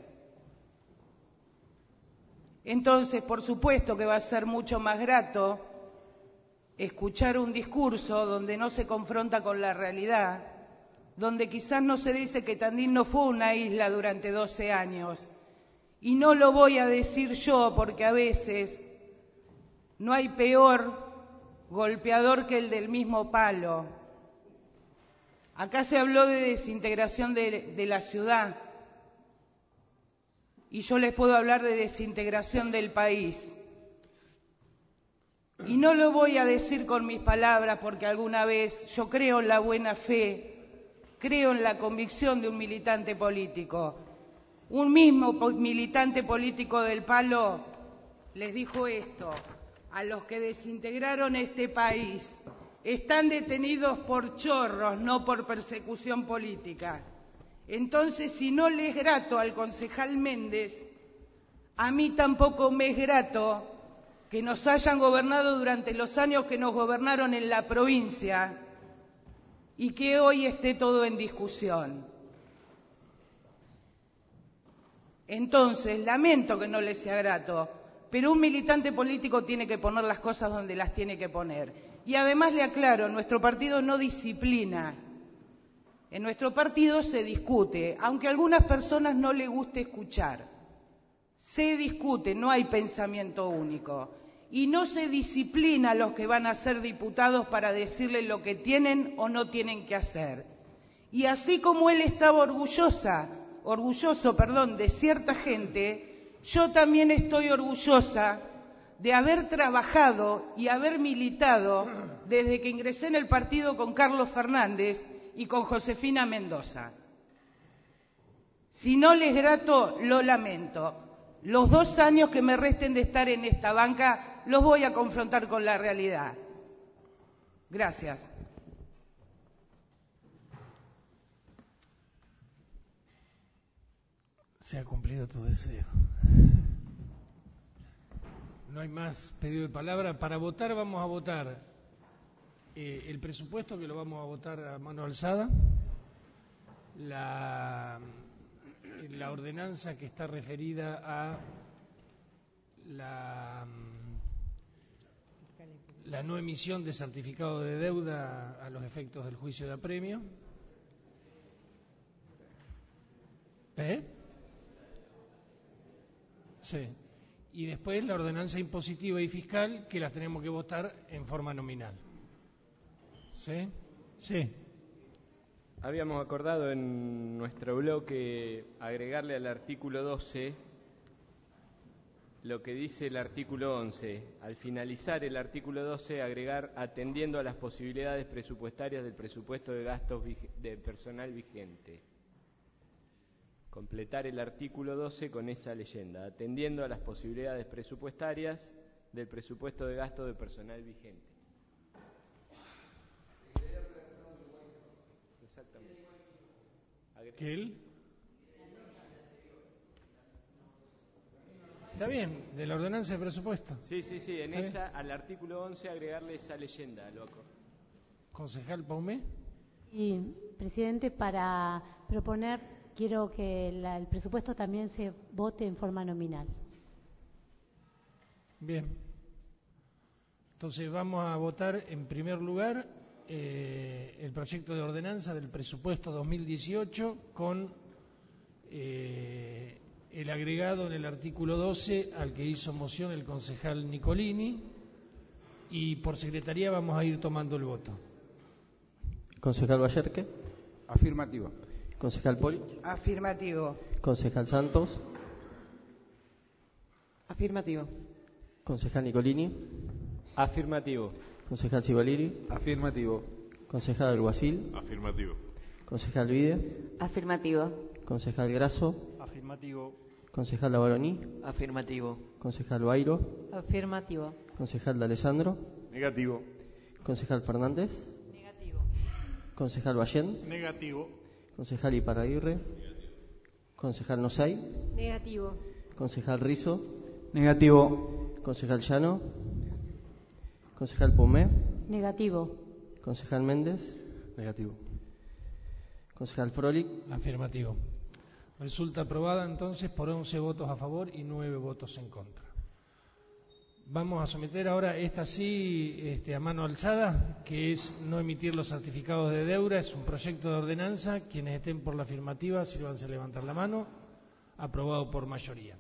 Entonces, por supuesto que va a ser mucho más grato escuchar un discurso donde no se confronta con la realidad, donde quizás no se dice que Tandil no fue una isla durante doce años. Y no lo voy a decir yo porque a veces no hay peor golpeador que el del mismo palo. Acá se habló de desintegración de, de la ciudad y yo les puedo hablar de desintegración del país. Y no lo voy a decir con mis palabras porque alguna vez yo creo en la buena fe, creo en la convicción de un militante político. Un mismo militante político del Palo les dijo esto: a los que desintegraron este país están detenidos por chorros, no por persecución política. Entonces, si no le es grato al concejal Méndez, a mí tampoco me es grato que nos hayan gobernado durante los años que nos gobernaron en la provincia y que hoy esté todo en discusión. Entonces, lamento que no les sea grato, pero un militante político tiene que poner las cosas donde las tiene que poner. Y además le aclaro, nuestro partido no disciplina. En nuestro partido se discute, aunque a algunas personas no les guste escuchar. Se discute, no hay pensamiento único. Y no se disciplina a los que van a ser diputados para decirles lo que tienen o no tienen que hacer. Y así como él estaba orgullosa, orgulloso, perdón, de cierta gente, yo también estoy orgullosa de haber trabajado y haber militado desde que ingresé en el partido con Carlos Fernández y con Josefina Mendoza. Si no les es grato, lo lamento. Los dos años que me resten de estar en esta banca los voy a confrontar con la realidad. Gracias. Se ha cumplido tu deseo. No hay más pedido de palabra. Para votar vamos a votar eh, el presupuesto, que lo vamos a votar a mano alzada, la, la ordenanza que está referida a la, la no emisión de certificado de deuda a los efectos del juicio de apremio. ¿Eh? Sí. Y después la ordenanza impositiva y fiscal, que las tenemos que votar en forma nominal. ¿Sí? Sí. Habíamos acordado en nuestro bloque agregarle al artículo doce lo que dice el artículo once. Al finalizar el artículo doce, agregar atendiendo a las posibilidades presupuestarias del presupuesto de gastos de personal vigente. Completar el artículo doce con esa leyenda, atendiendo a las posibilidades presupuestarias del presupuesto de gasto de personal vigente. Exactamente. ¿Que él? Está bien, de la ordenanza de presupuesto. Sí, sí, sí, en ¿Está esa, bien? al artículo once agregarle esa leyenda, loco. Concejal Paumé. Y, presidente, para proponer, quiero que la, el presupuesto también se vote en forma nominal. Bien. Entonces vamos a votar en primer lugar eh, el proyecto de ordenanza del presupuesto dos mil dieciocho con eh, el agregado en el artículo doce al que hizo moción el concejal Nicolini, y por secretaría vamos a ir tomando el voto. Concejal Bayerque. Afirmativo. Concejal Poli. Afirmativo. Concejal Santos. Afirmativo. Concejal Nicolini. Afirmativo. Concejal Cibaliri. Afirmativo. Concejal Alguacil. Afirmativo. Concejal Vide. Afirmativo. Concejal Grasso. Afirmativo. Concejal Lavaroni. Afirmativo. Concejal Bairo. Afirmativo. Concejal D'Alessandro. Negativo. Concejal Fernández. Negativo. Concejal Ballén. Negativo. Concejal Iparraguirre. Concejal Nosay. Negativo. Concejal Rizo. Negativo. Concejal Llano. Concejal Pomé. Negativo. Concejal Méndez. Negativo. Concejal Frolic. Afirmativo. Resulta aprobada entonces por once votos a favor y nueve votos en contra. Vamos a someter ahora esta sí este, a mano alzada, que es no emitir los certificados de deuda. Es un proyecto de ordenanza. Quienes estén por la afirmativa, sírvanse a levantar la mano. Aprobado por mayoría.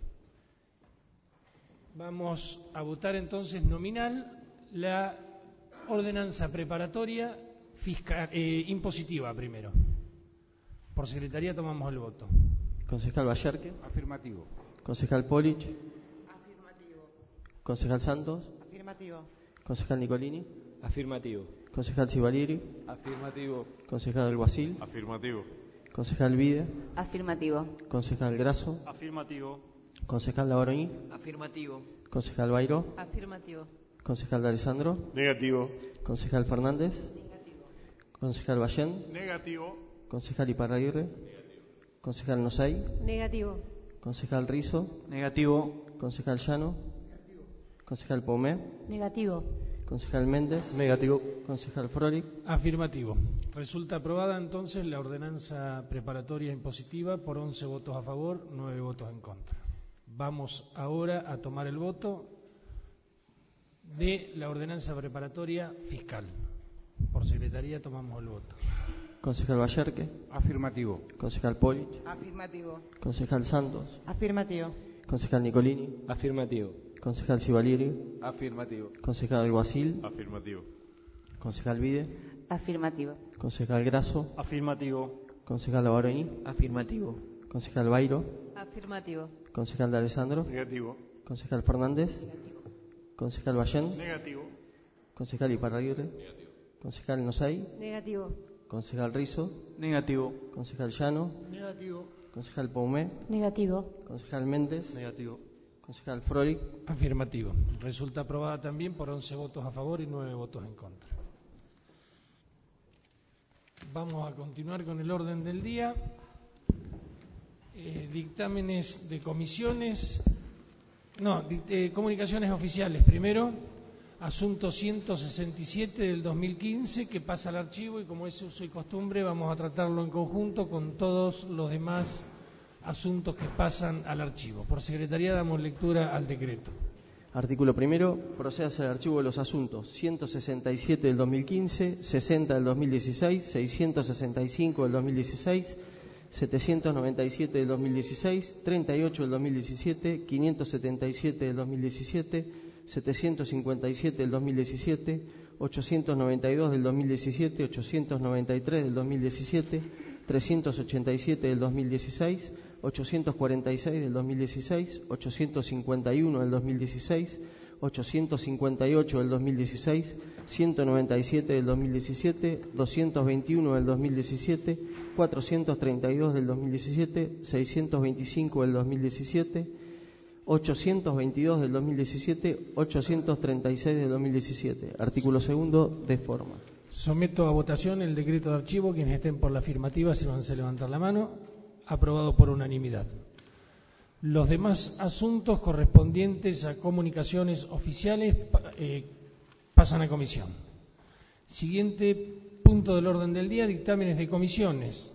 Vamos a votar entonces nominal la ordenanza preparatoria fiscal, eh, impositiva primero. Por secretaría tomamos el voto. Concejal Ballerque. Afirmativo. Concejal Polich. Afirmativo. Concejal Santos. Afirmativo. Concejal Nicolini. Afirmativo. Concejal Cibaliri. Afirmativo. Concejal Alguacil. Afirmativo. Concejal Vide. Afirmativo. Concejal Grasso. Afirmativo. Concejal Lavaroni. Afirmativo. Concejal Bairo. Afirmativo. Concejal D'Alessandro. Negativo. Concejal Fernández. Negativo. Concejal Ballén. Negativo. Concejal Iparraguirre. Concejal Nosay. Negativo. Concejal Rizo. Negativo. Concejal Llano. Concejal Pomé. Negativo. Concejal Méndez. Negativo. Concejal Frolic. Afirmativo. Resulta aprobada entonces la ordenanza preparatoria impositiva por once votos a favor, nueve votos en contra. Vamos ahora a tomar el voto de la ordenanza preparatoria fiscal. Por secretaría tomamos el voto. Concejal Ballerque. Afirmativo. Concejal Polich. Afirmativo. Concejal Santos. Afirmativo. Concejal Nicolini. Afirmativo. Concejal Cibaliri. Afirmativo. Concejal Alguacil. Afirmativo. Concejal Vide. Afirmativo. Concejal Grasso. Afirmativo. Concejal Lavaroni. Afirmativo. Concejal Bairo. Afirmativo. Concejal D'Alessandro. Negativo. Concejal Fernández. Concejal Ballén. Negativo. Concejal Iparraguirre. Concejal Nosay. Negativo. Concejal Rizo. Negativo. Concejal Llano. Negativo. Concejal Pomé. Negativo. Concejal Méndez. Negativo. Concejal Frolic. Afirmativo. Resulta aprobada también por once votos a favor y nueve votos en contra. Vamos a continuar con el orden del día. Eh, dictámenes de comisiones. No, eh, comunicaciones oficiales. Primero, asunto ciento sesenta y siete del dos mil quince, que pasa al archivo y como es uso y costumbre vamos a tratarlo en conjunto con todos los demás asuntos que pasan al archivo. Por secretaría damos lectura al decreto. Artículo primero. Procédase al archivo de los asuntos ciento sesenta y siete del dos mil quince, sesenta del dos mil dieciséis, seiscientos sesenta y cinco del dos mil dieciséis, setecientos noventa y siete del dos mil dieciséis, treinta y ocho del dos mil diecisiete, quinientos setenta y siete del dos mil diecisiete, setecientos cincuenta y siete del dos mil diecisiete, ochocientos noventa y dos del dos mil diecisiete, ochocientos noventa y tres del dos mil diecisiete, trescientos ochenta y siete del dos mil dieciséis, ochocientos cuarenta y seis del dos mil dieciséis, ochocientos cincuenta y uno del dos mil dieciséis, ochocientos cincuenta y ocho del dos mil dieciséis, ciento noventa y siete del dos mil diecisiete, doscientos veintiuno del dos mil diecisiete, cuatrocientos treinta y dos del dos mil diecisiete, seiscientos veinticinco del dos mil diecisiete, ochocientos veintidós del dos mil diecisiete, ochocientos treinta y seis del dos mil diecisiete. Artículo segundo, de forma. Someto a votación el decreto de archivo. Quienes estén por la afirmativa, se van a levantar la mano. Aprobado por unanimidad. Los demás asuntos correspondientes a comunicaciones oficiales eh, pasan a comisión. Siguiente punto del orden del día, dictámenes de comisiones.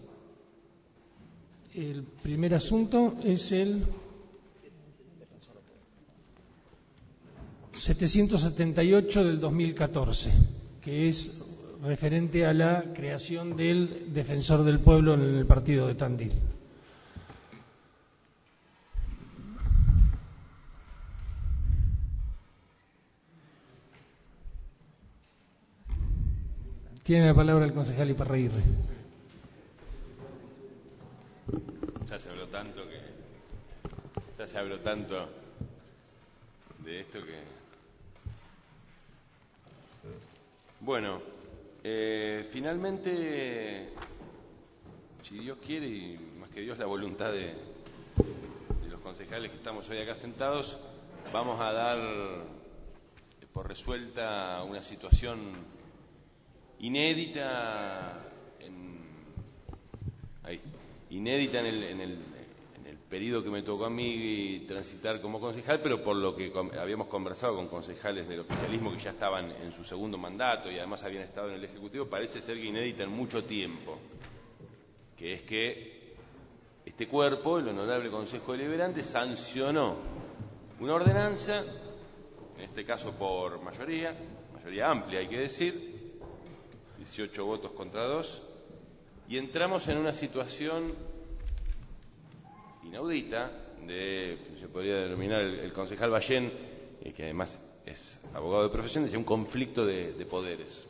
El primer asunto es el setecientos setenta y ocho del dos mil catorce, que es referente a la creación del Defensor del Pueblo en el partido de Tandil. Tiene la palabra el concejal Iparraguirre. Ya se habló tanto que ya se habló tanto de esto que Bueno, eh, finalmente, si Dios quiere, y más que Dios la voluntad de, de los concejales que estamos hoy acá sentados, vamos a dar por resuelta una situación inédita en, ahí, inédita en el, en el, en el periodo que me tocó a mí transitar como concejal, pero por lo que con, habíamos conversado con concejales del oficialismo que ya estaban en su segundo mandato y además habían estado en el Ejecutivo, parece ser que inédita en mucho tiempo, que es que este cuerpo, el Honorable Consejo Deliberante, sancionó una ordenanza, en este caso por mayoría, mayoría amplia hay que decir, dieciocho votos contra dos, y entramos en una situación inaudita de, se podría denominar el, el concejal Ballén, eh, que además es abogado de profesión, decía un conflicto de, de poderes,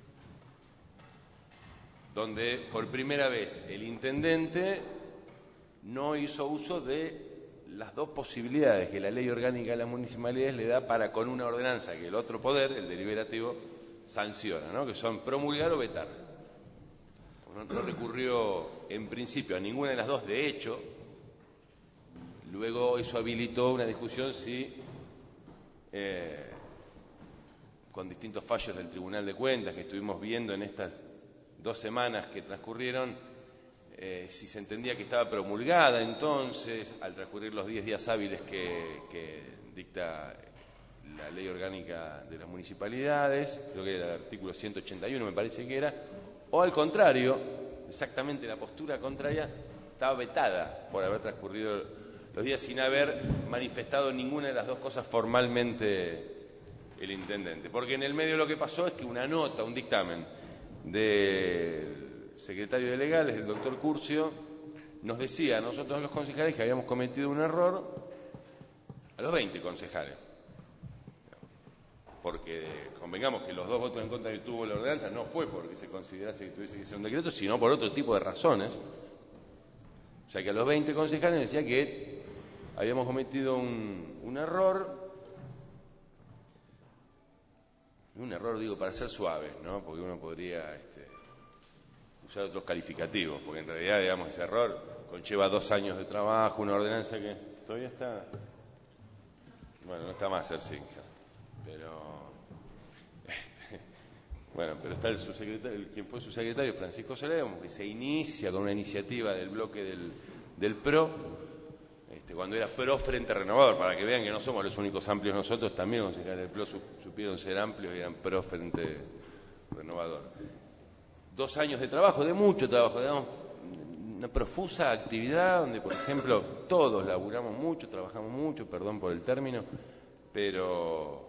donde por primera vez el intendente no hizo uso de las dos posibilidades que la ley orgánica de las municipalidades le da para, con una ordenanza que el otro poder, el deliberativo, sanciona, ¿no? Que son promulgar o vetar. No, no recurrió en principio a ninguna de las dos, de hecho, luego eso habilitó una discusión si, eh, con distintos fallos del Tribunal de Cuentas que estuvimos viendo en estas dos semanas que transcurrieron, Eh, si se entendía que estaba promulgada entonces, al transcurrir los diez días hábiles que, que dicta la ley orgánica de las municipalidades, creo que era el artículo ciento ochenta y uno me parece que era, o al contrario, exactamente la postura contraria, estaba vetada por haber transcurrido los días sin haber manifestado ninguna de las dos cosas formalmente el intendente. Porque en el medio lo que pasó es que una nota, un dictamen de secretario de Legales, el doctor Curcio, nos decía a nosotros los concejales que habíamos cometido un error, a los veinte concejales, porque convengamos que los dos votos en contra que tuvo la ordenanza no fue porque se considerase que tuviese que ser un decreto, sino por otro tipo de razones. O sea que a los veinte concejales decía que habíamos cometido un, un error, un error digo para ser suave, ¿no? Porque uno podría este, usar otros calificativos, porque en realidad, digamos, ese error conlleva dos años de trabajo, una ordenanza que todavía está, bueno, no está más Ercinca, pero, bueno, pero está el subsecretario, el, quien fue su secretario, Francisco Soledad, que se inicia con una iniciativa del bloque del, del PRO, este, cuando era PRO Frente Renovador, para que vean que no somos los únicos amplios nosotros, también los concejales del PRO supieron ser amplios y eran PRO Frente Renovador. Dos años de trabajo, de mucho trabajo, digamos, una profusa actividad donde, por ejemplo, todos laburamos mucho, trabajamos mucho, perdón por el término, pero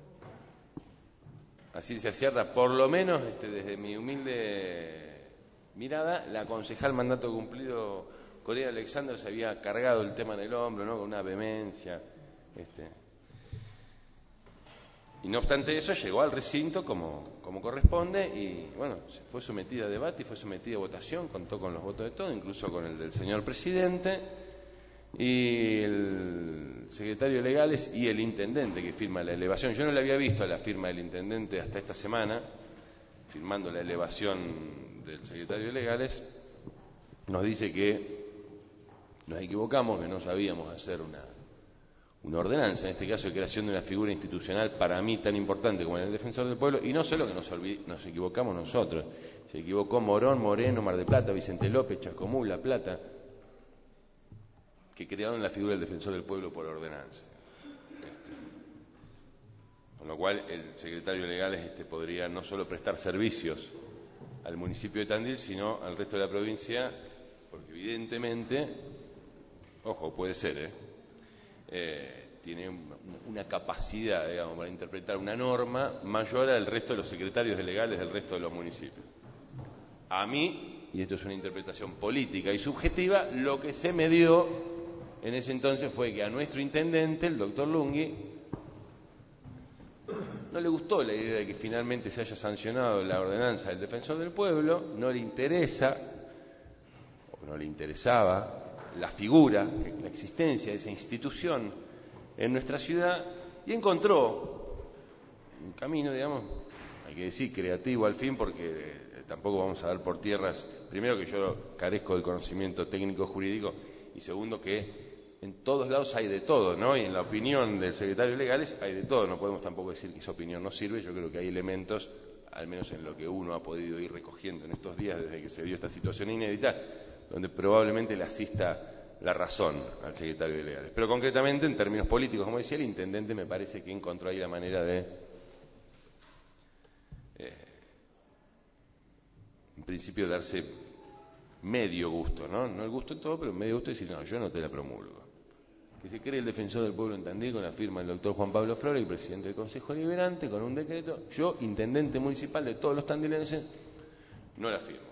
así se acierta, por lo menos este, desde mi humilde mirada, la concejal mandato cumplido, Corina Alexander, se había cargado el tema en el hombro, ¿no? Con una vehemencia, este, y no obstante eso llegó al recinto como, como corresponde y bueno, se fue sometida a debate y fue sometida a votación, contó con los votos de todos, incluso con el del señor presidente y el secretario de Legales y el intendente que firma la elevación. Yo no le había visto la firma del intendente hasta esta semana, firmando la elevación del secretario de Legales, nos dice que nos equivocamos, que no sabíamos hacer una una ordenanza, en este caso de creación de una figura institucional para mí tan importante como el defensor del pueblo, y no solo que nos, nos equivocamos nosotros, se equivocó Morón, Moreno, Mar del Plata, Vicente López, Chascomú, La Plata, que crearon la figura del defensor del pueblo por ordenanza. Este, con lo cual el secretario de Legales este, podría no solo prestar servicios al municipio de Tandil, sino al resto de la provincia, porque evidentemente, ojo, puede ser, ¿eh? Eh, tiene una capacidad, digamos, para interpretar una norma mayor al resto de los secretarios de Legales del resto de los municipios. A mí, y esto es una interpretación política y subjetiva, lo que se me dio en ese entonces fue que a nuestro intendente, el doctor Lungui, no le gustó la idea de que finalmente se haya sancionado la ordenanza del defensor del pueblo, no le interesa, o no le interesaba, la figura, la existencia de esa institución en nuestra ciudad, y encontró un camino, digamos, hay que decir, creativo al fin, porque eh, tampoco vamos a dar por tierras, primero que yo carezco del conocimiento técnico jurídico, y segundo que en todos lados hay de todo, ¿no? Y en la opinión del secretario de Legales hay de todo, no podemos tampoco decir que esa opinión no sirve. Yo creo que hay elementos, al menos en lo que uno ha podido ir recogiendo en estos días desde que se dio esta situación inédita, donde probablemente le asista la razón al secretario de Legales. Pero concretamente, en términos políticos, como decía, el intendente me parece que encontró ahí la manera de, eh, en principio, darse medio gusto, ¿no? No el gusto en todo, pero medio gusto de decir, no, yo no te la promulgo. Que se cree el defensor del pueblo en Tandil con la firma del doctor Juan Pablo Flores, el presidente del Consejo Liberante, con un decreto. Yo, intendente municipal de todos los tandilenses, no la firmo.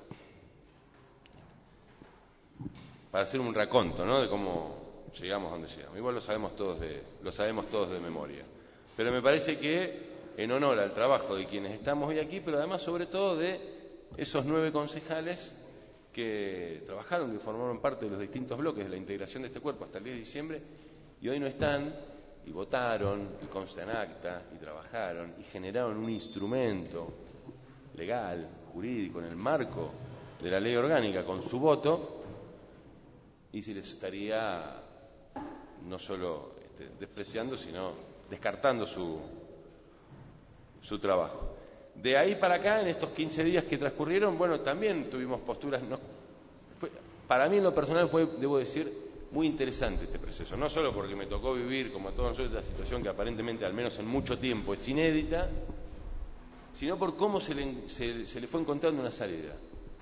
Para hacer un raconto, ¿no? De cómo llegamos a donde llegamos. Igual lo sabemos todos de, lo sabemos todos de memoria. Pero me parece que, en honor al trabajo de quienes estamos hoy aquí, pero además sobre todo de esos nueve concejales que trabajaron, que formaron parte de los distintos bloques de la integración de este cuerpo hasta el diez de diciembre, y hoy no están, y votaron, y consta en acta, y trabajaron, y generaron un instrumento legal, jurídico, en el marco de la ley orgánica, con su voto, y se les estaría no solo este, despreciando, sino descartando su, su trabajo. De ahí para acá, en estos quince días que transcurrieron, bueno, también tuvimos posturas, no, fue, para mí en lo personal fue, debo decir, muy interesante este proceso, no solo porque me tocó vivir, como a todos nosotros, la situación que aparentemente, al menos en mucho tiempo, es inédita, sino por cómo se le, se, se le fue encontrando una salida.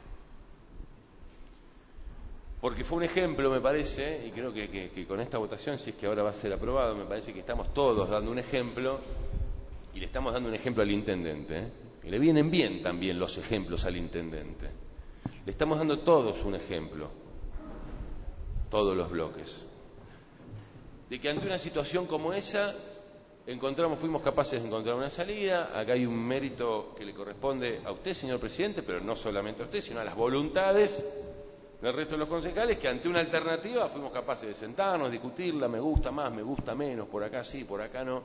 Porque fue un ejemplo, me parece, y creo que, que, que con esta votación, si es que ahora va a ser aprobado, me parece que estamos todos dando un ejemplo, y le estamos dando un ejemplo al intendente, ¿eh? Y le vienen bien también los ejemplos al intendente. Le estamos dando todos un ejemplo, todos los bloques, de que ante una situación como esa, encontramos, fuimos capaces de encontrar una salida. Acá hay un mérito que le corresponde a usted, señor presidente, pero no solamente a usted, sino a las voluntades del resto de los concejales, que ante una alternativa fuimos capaces de sentarnos, discutirla, me gusta más, me gusta menos, por acá sí, por acá no,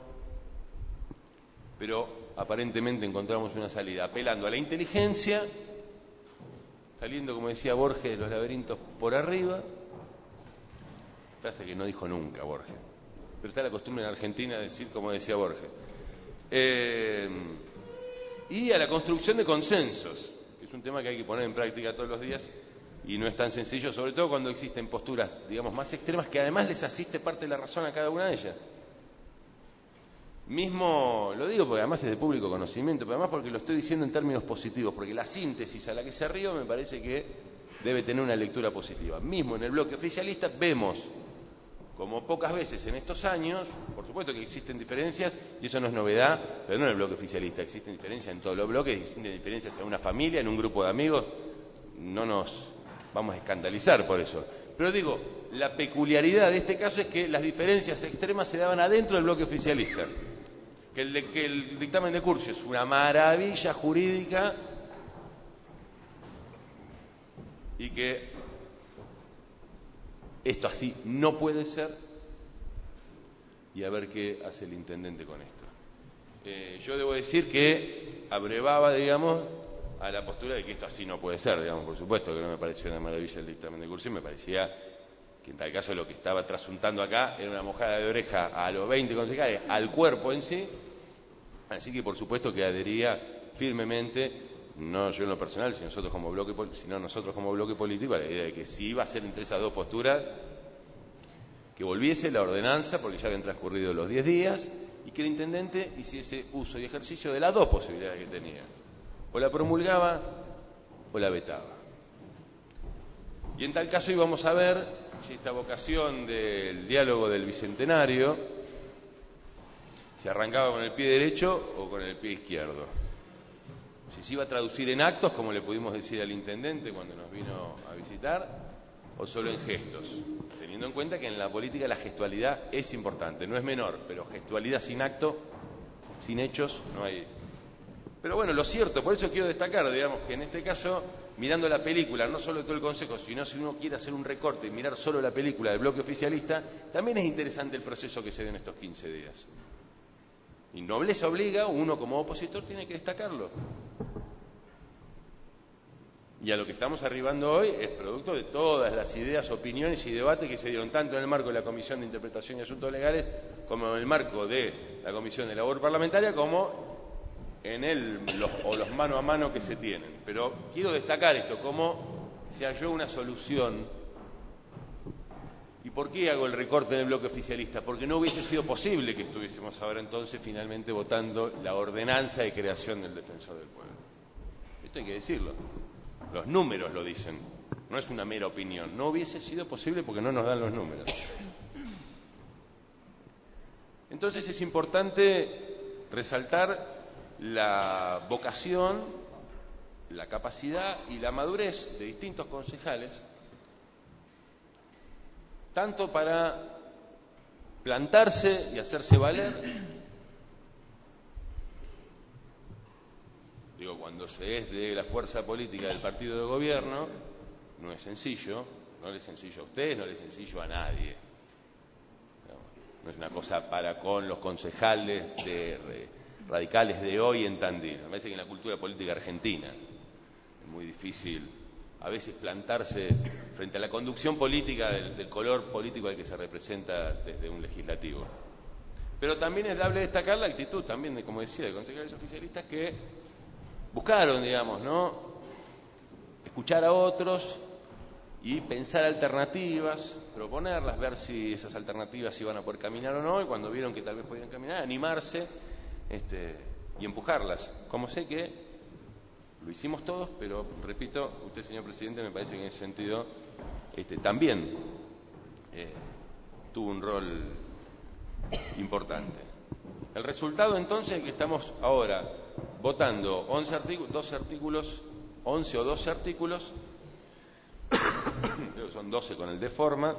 pero aparentemente encontramos una salida, apelando a la inteligencia, saliendo, como decía Borges, de los laberintos por arriba, frase que no dijo nunca Borges, pero está la costumbre en Argentina de decir como decía Borges, eh, y a la construcción de consensos, que es un tema que hay que poner en práctica todos los días, y no es tan sencillo, sobre todo cuando existen posturas, digamos, más extremas, que además les asiste parte de la razón a cada una de ellas. Mismo, lo digo porque además es de público conocimiento, pero además porque lo estoy diciendo en términos positivos, porque la síntesis a la que se arriba me parece que debe tener una lectura positiva. Mismo en el bloque oficialista vemos, como pocas veces en estos años, por supuesto que existen diferencias, y eso no es novedad, pero no en el bloque oficialista, existen diferencias en todos los bloques, existen diferencias en una familia, en un grupo de amigos, no nos vamos a escandalizar por eso. Pero digo, la peculiaridad de este caso es que las diferencias extremas se daban adentro del bloque oficialista. Que el, que el dictamen de Curcio es una maravilla jurídica y que esto así no puede ser, y a ver qué hace el intendente con esto. Eh, yo debo decir que abrevaba, digamos, a la postura de que esto así no puede ser, digamos, por supuesto que no me pareció una maravilla el dictamen de Curcio, me parecía que en tal caso lo que estaba trasuntando acá era una mojada de oreja a los veinte concejales, al cuerpo en sí, así que por supuesto que adhería firmemente, no yo en lo personal, sino nosotros como bloque, sino nosotros como bloque político, a la idea de que si iba a ser entre esas dos posturas, que volviese la ordenanza, porque ya habían transcurrido los diez días, y que el intendente hiciese uso y ejercicio de las dos posibilidades que tenía. O la promulgaba o la vetaba. Y en tal caso íbamos a ver si esta vocación del diálogo del Bicentenario se arrancaba con el pie derecho o con el pie izquierdo. Si se iba a traducir en actos, como le pudimos decir al intendente cuando nos vino a visitar, o solo en gestos, teniendo en cuenta que en la política la gestualidad es importante, no es menor, pero gestualidad sin acto, sin hechos, no hay. Pero bueno, lo cierto, por eso quiero destacar, digamos, que en este caso, mirando la película, no solo de todo el Consejo, sino si uno quiere hacer un recorte y mirar solo la película del bloque oficialista, también es interesante el proceso que se dio en estos quince días. Y nobleza obliga, uno como opositor tiene que destacarlo. Y a lo que estamos arribando hoy es producto de todas las ideas, opiniones y debates que se dieron tanto en el marco de la Comisión de Interpretación y Asuntos Legales como en el marco de la Comisión de Labor Parlamentaria, como en el, los, o los mano a mano que se tienen. Pero quiero destacar esto, cómo se halló una solución. ¿Y por qué hago el recorte del bloque oficialista? Porque no hubiese sido posible que estuviésemos ahora entonces finalmente votando la ordenanza de creación del Defensor del Pueblo. Esto hay que decirlo. Los números lo dicen, no es una mera opinión. No hubiese sido posible porque no nos dan los números. Entonces es importante resaltar la vocación, la capacidad y la madurez de distintos concejales, tanto para plantarse y hacerse valer. Digo, cuando se es de la fuerza política del partido de gobierno, no es sencillo, no le es sencillo a ustedes, no le es sencillo a nadie. No, no es una cosa para con los concejales de, radicales de hoy en Tandil. Me parece que en la cultura política argentina es muy difícil a veces plantarse frente a la conducción política del, del color político al que se representa desde un legislativo. Pero también es dable destacar la actitud también, de, como decía, de concejales oficialistas que buscaron, digamos, ¿no?, escuchar a otros y pensar alternativas, proponerlas, ver si esas alternativas iban a poder caminar o no, y cuando vieron que tal vez podían caminar, animarse este, y empujarlas. Como sé que lo hicimos todos, pero repito, usted, señor presidente, me parece que en ese sentido este, también eh, tuvo un rol importante. El resultado entonces es que estamos ahora votando once artículos, doce artículos, once o doce artículos, creo que son doce con el de forma,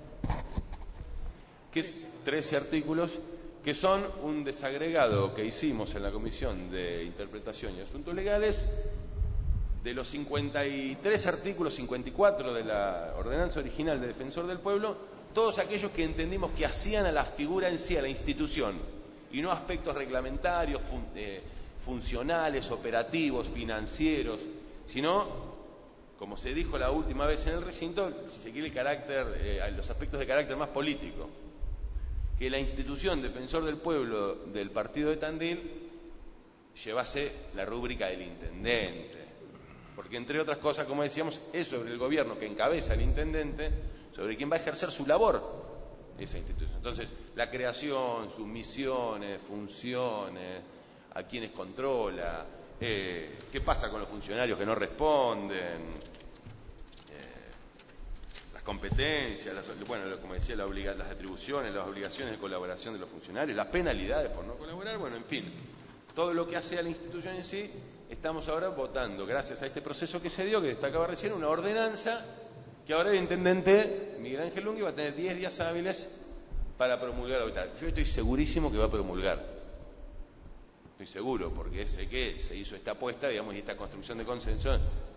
que trece artículos que son un desagregado que hicimos en la Comisión de Interpretación y Asuntos Legales de los cincuenta y tres artículos, cincuenta y cuatro de la ordenanza original de Defensor del Pueblo, todos aquellos que entendimos que hacían a la figura en sí, a la institución, y no aspectos reglamentarios, fun eh, funcionales, operativos, financieros, sino, como se dijo la última vez en el recinto, si se quiere el carácter, eh, los aspectos de carácter más político, que la institución Defensor del Pueblo del partido de Tandil llevase la rúbrica del intendente, porque entre otras cosas, como decíamos, es sobre el gobierno que encabeza el intendente, sobre quien va a ejercer su labor esa institución. Entonces, la creación, sus misiones, funciones, a quienes controla, eh, qué pasa con los funcionarios que no responden, eh, las competencias, las, bueno, como decía, la obliga, las atribuciones, las obligaciones de colaboración de los funcionarios, las penalidades por no colaborar, bueno, en fin, todo lo que hace a la institución en sí, estamos ahora votando, gracias a este proceso que se dio, que destacaba recién, una ordenanza que ahora el intendente Miguel Ángel Lungui va a tener diez días hábiles para promulgar ahorita. Yo estoy segurísimo que va a promulgar. Estoy seguro, porque sé que se hizo esta apuesta, digamos, y esta construcción de consenso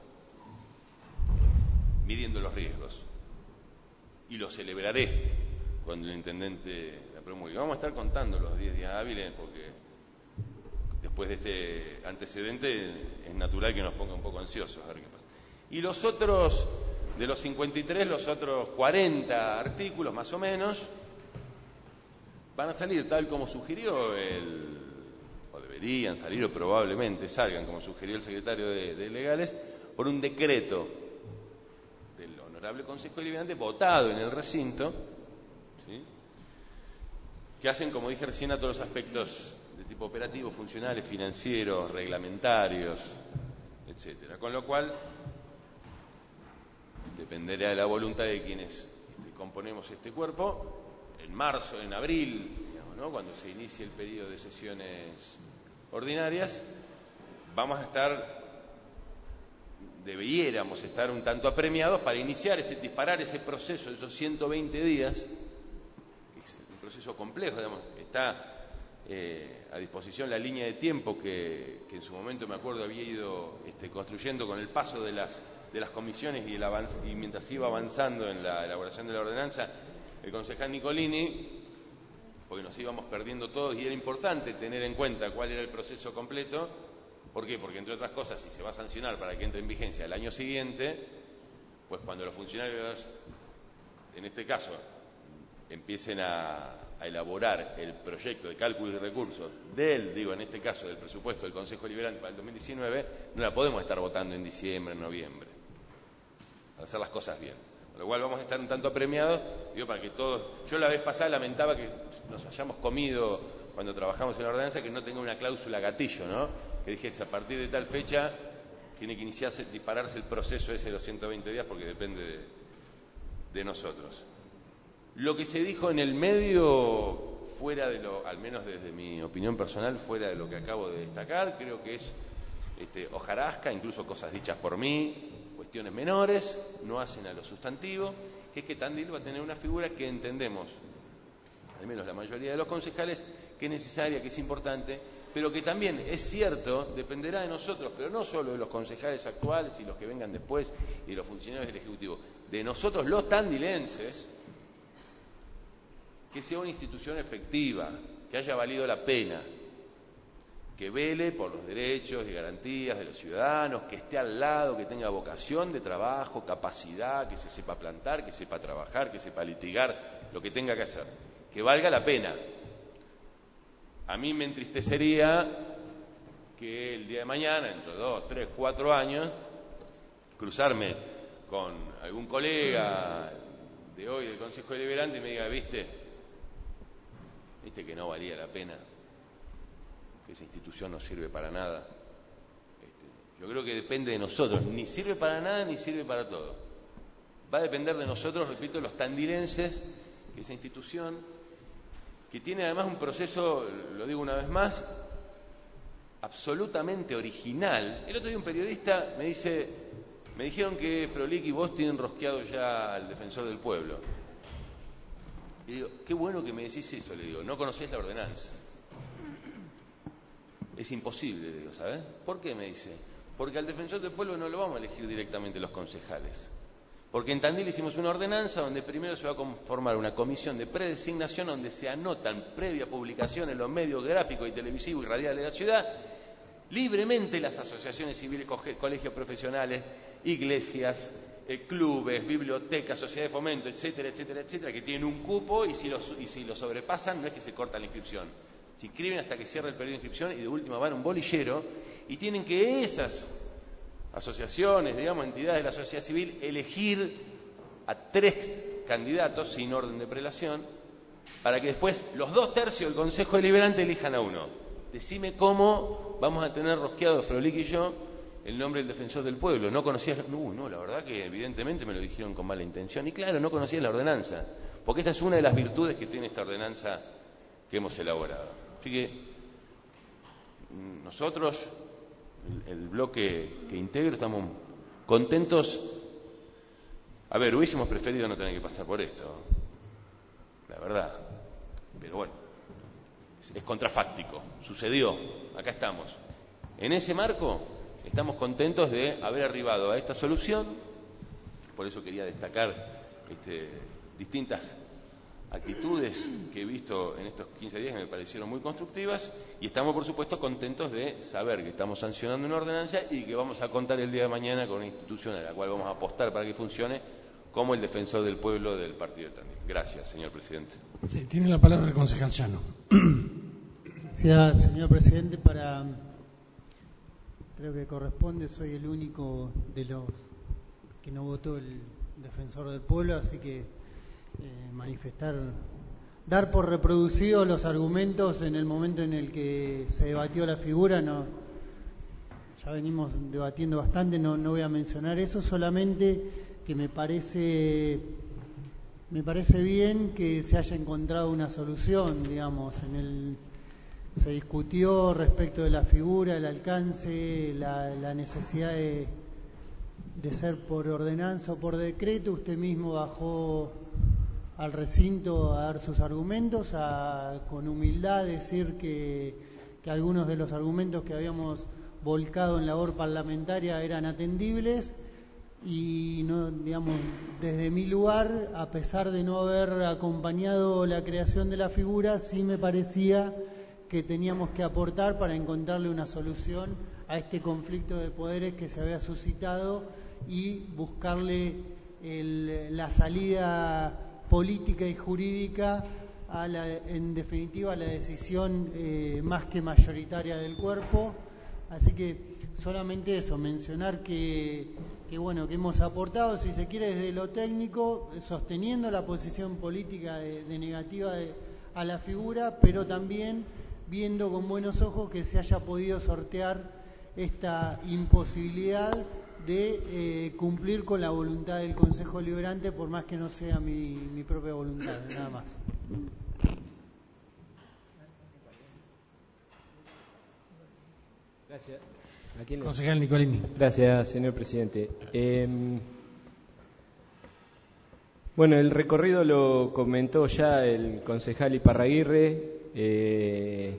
midiendo los riesgos. Y lo celebraré cuando el intendente la promulgue. Vamos a estar contando los diez días hábiles, porque después de este antecedente es natural que nos ponga un poco ansiosos a ver qué pasa. Y los otros, de los cincuenta y tres, los otros cuarenta artículos más o menos, van a salir tal como sugirió el, o deberían salir, o probablemente salgan como sugirió el secretario de, de Legales, por un decreto del Honorable Consejo Deliberante votado en el recinto, ¿sí?, que hacen, como dije recién, a todos los aspectos de tipo operativo, funcionales, financieros, reglamentarios, etcétera. Con lo cual, dependerá de la voluntad de quienes este, componemos este cuerpo, en marzo, en abril, digamos, ¿no?, cuando se inicie el periodo de sesiones ordinarias, vamos a estar, debiéramos estar un tanto apremiados para iniciar, ese, disparar ese proceso, esos ciento veinte días, que es un proceso complejo, digamos, está eh, a disposición la línea de tiempo que, que en su momento, me acuerdo, había ido este, construyendo con el paso de las, de las comisiones y, el avanz, y mientras iba avanzando en la elaboración de la ordenanza, el concejal Nicolini, porque nos íbamos perdiendo todos y era importante tener en cuenta cuál era el proceso completo. ¿Por qué? Porque entre otras cosas, si se va a sancionar para que entre en vigencia el año siguiente, pues cuando los funcionarios, en este caso, empiecen a, a elaborar el proyecto de cálculo de recursos del, digo, en este caso, del presupuesto del Consejo Deliberante para el dos mil diecinueve, no la podemos estar votando en diciembre, en noviembre, para hacer las cosas bien. Con lo cual vamos a estar un tanto apremiados, digo, para que todos... Yo la vez pasada lamentaba que nos hayamos comido, cuando trabajamos en la ordenanza, que no tenga una cláusula gatillo, ¿no? Que dijese, a partir de tal fecha tiene que iniciarse, dispararse el proceso ese de los ciento veinte días, porque depende de, de nosotros. Lo que se dijo en el medio, fuera de lo, al menos desde mi opinión personal, fuera de lo que acabo de destacar, creo que es este, hojarasca, incluso cosas dichas por mí, cuestiones menores, no hacen a lo sustantivo, que es que Tandil va a tener una figura que entendemos, al menos la mayoría de los concejales, que es necesaria, que es importante, pero que también es cierto, dependerá de nosotros, pero no solo de los concejales actuales y los que vengan después y de los funcionarios del Ejecutivo, de nosotros los tandilenses, que sea una institución efectiva, que haya valido la pena, que vele por los derechos y garantías de los ciudadanos, que esté al lado, que tenga vocación de trabajo, capacidad, que se sepa plantar, que sepa trabajar, que sepa litigar, lo que tenga que hacer, que valga la pena. A mí me entristecería que el día de mañana, dentro de dos, tres, cuatro años, cruzarme con algún colega de hoy del Consejo Deliberante y me diga, viste, viste que no valía la pena, que esa institución no sirve para nada. Este, yo creo que depende de nosotros, ni sirve para nada ni sirve para todo. Va a depender de nosotros, repito, los tandilenses, que esa institución, que tiene además un proceso, lo digo una vez más, absolutamente original. El otro día un periodista me dice, me dijeron que Frolik y vos tienen rosqueado ya al defensor del pueblo. Y digo, qué bueno que me decís eso, le digo, no conocés la ordenanza. Es imposible, le digo, ¿sabes? ¿Por qué? Me dice, porque al defensor del pueblo no lo vamos a elegir directamente los concejales. Porque en Tandil hicimos una ordenanza donde primero se va a conformar una comisión de predesignación donde se anotan previa publicación en los medios gráficos y televisivos y radiales de la ciudad libremente las asociaciones civiles, colegios profesionales, iglesias, eh, clubes, bibliotecas, sociedades de fomento, etcétera, etcétera, etcétera, que tienen un cupo y si lo, y si lo sobrepasan no es que se corta la inscripción. Se inscriben hasta que cierre el periodo de inscripción y de última van a un bolillero y tienen que esas asociaciones, digamos, entidades de la sociedad civil, elegir a tres candidatos sin orden de prelación para que después los dos tercios del Consejo Deliberante elijan a uno. Decime cómo vamos a tener rosqueado Frolik y yo el nombre del defensor del pueblo. No conocías, no, no, la verdad que evidentemente me lo dijeron con mala intención. Y claro, no conocías la ordenanza, porque esta es una de las virtudes que tiene esta ordenanza que hemos elaborado. Así que nosotros, el, el bloque que integro, estamos contentos. A ver, hubiésemos preferido no tener que pasar por esto, la verdad, pero bueno, es, es contrafáctico, sucedió, acá estamos. En ese marco estamos contentos de haber arribado a esta solución, por eso quería destacar este, distintas actitudes que he visto en estos quince días que me parecieron muy constructivas, y estamos por supuesto contentos de saber que estamos sancionando una ordenanza y que vamos a contar el día de mañana con una institución a la cual vamos a apostar para que funcione como el defensor del pueblo del partido de Tandil. Gracias, señor presidente. Sí, tiene la palabra el concejal Llano. Gracias, señor presidente. Para, creo que corresponde, soy el único de los que no votó el defensor del pueblo, así que Eh, manifestar, dar por reproducidos los argumentos en el momento en el que se debatió la figura. No, ya venimos debatiendo bastante, no, no voy a mencionar eso, solamente que me parece me parece bien que se haya encontrado una solución, digamos, en el se discutió respecto de la figura, el alcance, la, la necesidad de, de ser por ordenanza o por decreto. Usted mismo bajó al recinto a dar sus argumentos, a con humildad decir que, que algunos de los argumentos que habíamos volcado en labor parlamentaria eran atendibles, y no, digamos, desde mi lugar, a pesar de no haber acompañado la creación de la figura, sí me parecía que teníamos que aportar para encontrarle una solución a este conflicto de poderes que se había suscitado y buscarle el, la salida política y jurídica a la, en definitiva, a la decisión eh, más que mayoritaria del cuerpo. Así que solamente eso, mencionar que, que bueno, que hemos aportado, si se quiere, desde lo técnico, sosteniendo la posición política de, de negativa de, a la figura, pero también viendo con buenos ojos que se haya podido sortear esta imposibilidad de eh, cumplir con la voluntad del Consejo Deliberante, por más que no sea mi, mi propia voluntad, nada más. Gracias. ¿A quién le... Concejal Nicolini. Gracias, señor presidente. Eh, bueno, el recorrido lo comentó ya el concejal Iparraguirre. Eh,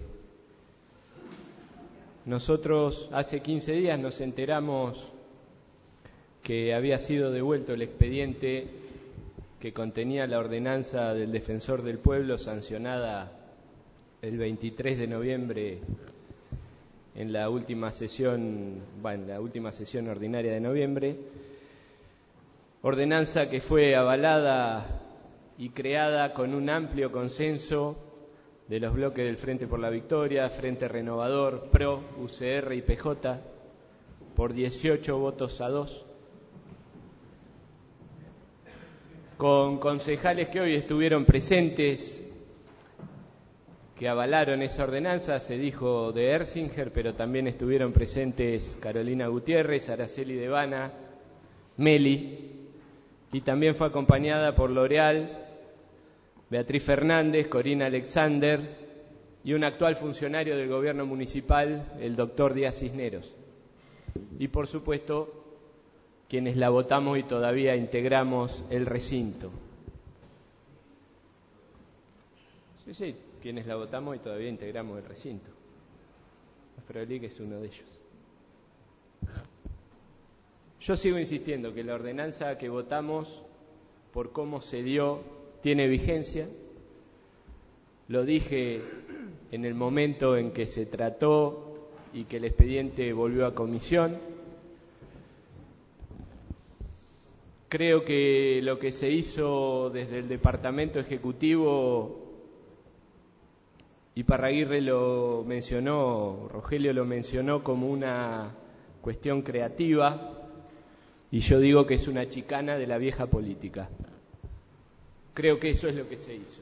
nosotros hace quince días nos enteramos que había sido devuelto el expediente que contenía la ordenanza del Defensor del Pueblo sancionada el veintitrés de noviembre en la última sesión, bueno, en la última sesión ordinaria de noviembre, ordenanza que fue avalada y creada con un amplio consenso de los bloques del Frente por la Victoria, Frente Renovador, P R O, U C R y P J, por dieciocho votos a dos, con concejales que hoy estuvieron presentes, que avalaron esa ordenanza. Se dijo de Erzinger, pero también estuvieron presentes Carolina Gutiérrez, Araceli Devana, Meli, y también fue acompañada por L'Oreal, Beatriz Fernández, Corina Alexander y un actual funcionario del gobierno municipal, el doctor Díaz Cisneros. Y por supuesto, quienes la votamos y todavía integramos el recinto. Sí, sí, quienes la votamos y todavía integramos el recinto. Afrolig es uno de ellos. Yo sigo insistiendo que la ordenanza que votamos, por cómo se dio, tiene vigencia. Lo dije en el momento en que se trató y que el expediente volvió a comisión. Creo que lo que se hizo desde el Departamento Ejecutivo, Iparraguirre lo mencionó, Rogelio lo mencionó como una cuestión creativa, y yo digo que es una chicana de la vieja política. Creo que eso es lo que se hizo.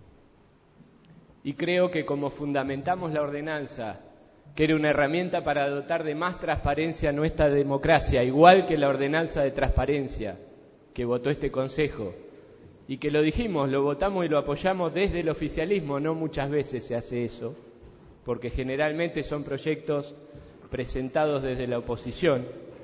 Y creo que como fundamentamos la ordenanza, que era una herramienta para dotar de más transparencia a nuestra democracia, igual que la ordenanza de transparencia que votó este Consejo, y que lo dijimos, lo votamos y lo apoyamos desde el oficialismo, no muchas veces se hace eso, porque generalmente son proyectos presentados desde la oposición.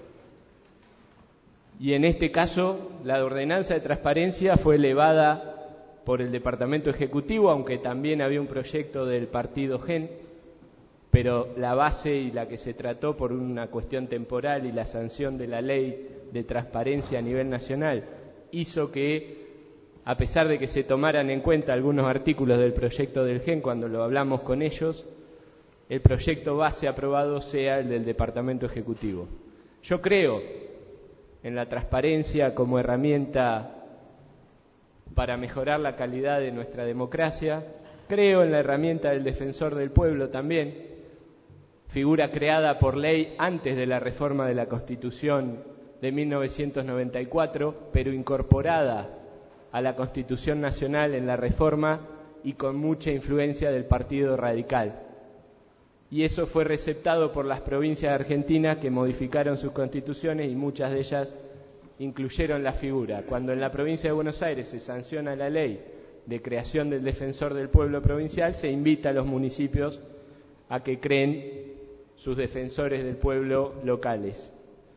Y en este caso, la ordenanza de transparencia fue elevada por el Departamento Ejecutivo, aunque también había un proyecto del partido Gen, pero la base y la que se trató por una cuestión temporal y la sanción de la ley de transparencia a nivel nacional hizo que, a pesar de que se tomaran en cuenta algunos artículos del proyecto del Gen cuando lo hablamos con ellos, el proyecto base aprobado sea el del Departamento Ejecutivo. Yo creo en la transparencia como herramienta para mejorar la calidad de nuestra democracia. Creo en la herramienta del Defensor del Pueblo también, figura creada por ley antes de la reforma de la Constitución de mil novecientos noventa y cuatro, pero incorporada a la Constitución Nacional en la reforma y con mucha influencia del Partido Radical. Y eso fue receptado por las provincias argentinas que modificaron sus constituciones y muchas de ellas incluyeron la figura. Cuando en la provincia de Buenos Aires se sanciona la ley de creación del Defensor del Pueblo provincial, se invita a los municipios a que creen sus defensores del pueblo locales.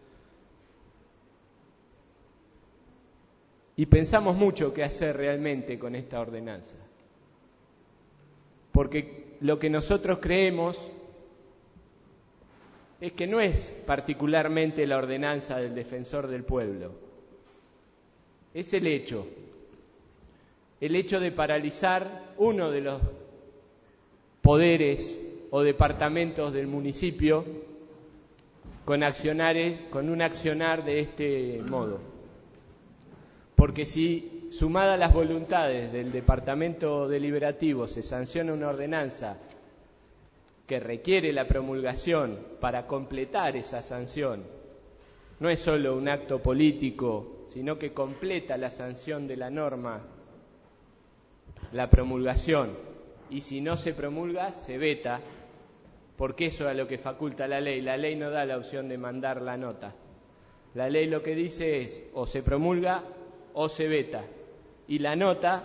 Y pensamos mucho qué hacer realmente con esta ordenanza, porque lo que nosotros creemos es que no es particularmente la ordenanza del defensor del pueblo, es el hecho, el hecho de paralizar uno de los poderes o departamentos del municipio con accionares, con un accionar de este modo. Porque si, sumada a las voluntades del departamento deliberativo, se sanciona una ordenanza que requiere la promulgación para completar esa sanción, no es solo un acto político, sino que completa la sanción de la norma, la promulgación, y si no se promulga, se veta, porque eso es a lo que faculta la ley. La ley no da la opción de mandar la nota. La ley lo que dice es o se promulga o se veta, y la nota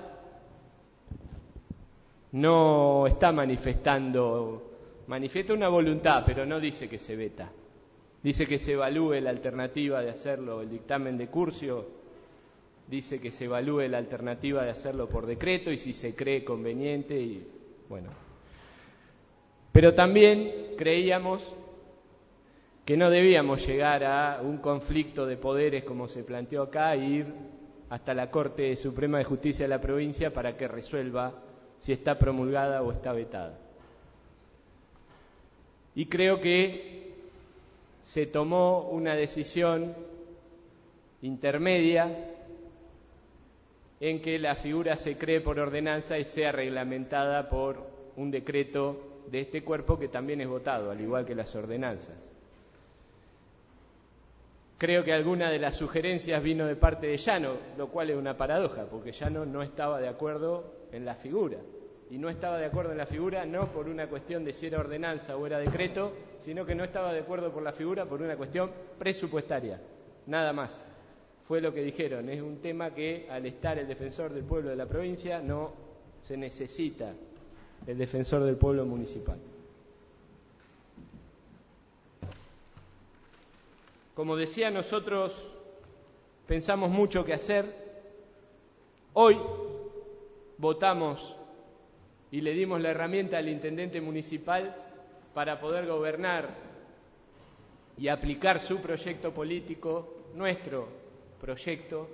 no está manifestando, manifiesta una voluntad, pero no dice que se veta. Dice que se evalúe la alternativa de hacerlo, el dictamen de Curcio dice que se evalúe la alternativa de hacerlo por decreto y si se cree conveniente, y bueno. Pero también creíamos que no debíamos llegar a un conflicto de poderes como se planteó acá e ir hasta la Corte Suprema de Justicia de la provincia para que resuelva si está promulgada o está vetada. Y creo que se tomó una decisión intermedia en que la figura se cree por ordenanza y sea reglamentada por un decreto de este cuerpo que también es votado, al igual que las ordenanzas. Creo que alguna de las sugerencias vino de parte de Llano, lo cual es una paradoja, porque Llano no estaba de acuerdo en la figura. Y no estaba de acuerdo en la figura no por una cuestión de si era ordenanza o era decreto, sino que no estaba de acuerdo por la figura por una cuestión presupuestaria, nada más. Fue lo que dijeron, es un tema que al estar el defensor del pueblo de la provincia no se necesita el defensor del pueblo municipal. Como decía, nosotros pensamos mucho qué hacer. Hoy votamos y le dimos la herramienta al intendente municipal para poder gobernar y aplicar su proyecto político, nuestro proyecto,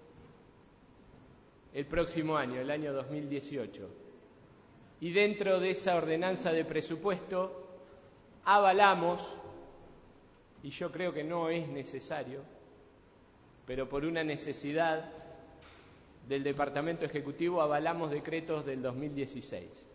el próximo año, el año dos mil dieciocho. Y dentro de esa ordenanza de presupuesto avalamos, y yo creo que no es necesario, pero por una necesidad del Departamento Ejecutivo, avalamos decretos del dos mil dieciséis.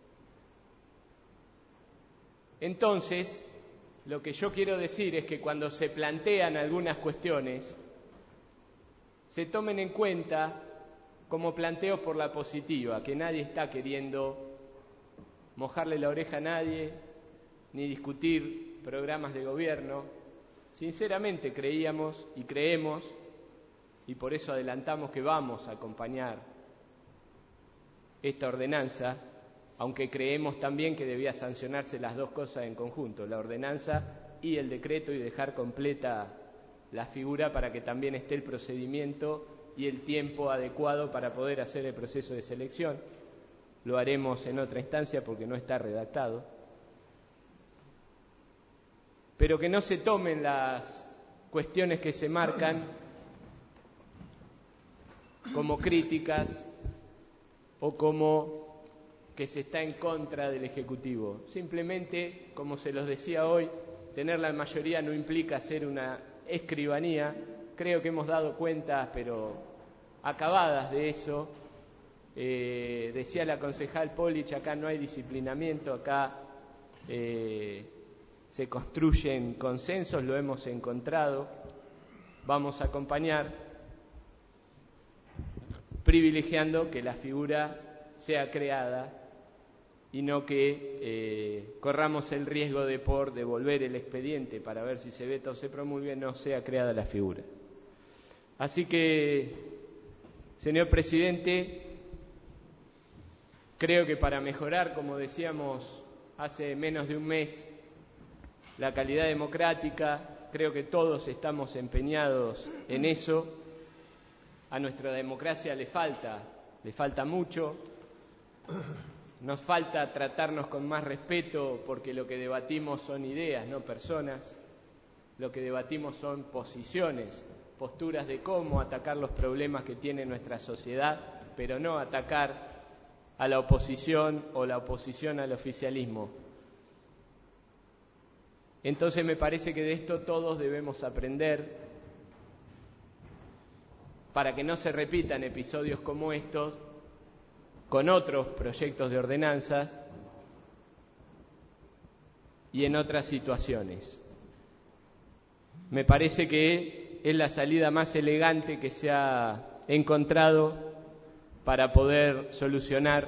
Entonces, lo que yo quiero decir es que cuando se plantean algunas cuestiones, se tomen en cuenta como planteos por la positiva, que nadie está queriendo mojarle la oreja a nadie, ni discutir programas de gobierno. Sinceramente creíamos y creemos, y por eso adelantamos que vamos a acompañar esta ordenanza, aunque creemos también que debía sancionarse las dos cosas en conjunto, la ordenanza y el decreto, y dejar completa la figura para que también esté el procedimiento y el tiempo adecuado para poder hacer el proceso de selección. Lo haremos en otra instancia porque no está redactado. Pero que no se tomen las cuestiones que se marcan como críticas o como que se está en contra del Ejecutivo. Simplemente, como se los decía hoy, tener la mayoría no implica ser una escribanía. Creo que hemos dado cuentas, pero acabadas de eso. Eh, decía la concejal Polich, acá no hay disciplinamiento, acá eh, se construyen consensos, lo hemos encontrado. Vamos a acompañar, privilegiando que la figura sea creada y no que eh, corramos el riesgo de por devolver el expediente para ver si se veta o se promulgue, no sea creada la figura. Así que, señor presidente, creo que para mejorar, como decíamos hace menos de un mes, la calidad democrática, creo que todos estamos empeñados en eso. A nuestra democracia le falta, le falta mucho. Nos falta tratarnos con más respeto porque lo que debatimos son ideas, no personas. lo que debatimos son posiciones, posturas de cómo atacar los problemas que tiene nuestra sociedad, pero no atacar a la oposición o la oposición al oficialismo. Entonces me parece que de esto todos debemos aprender para que no se repitan episodios como estos con otros proyectos de ordenanzas y en otras situaciones. Me parece que es la salida más elegante que se ha encontrado para poder solucionar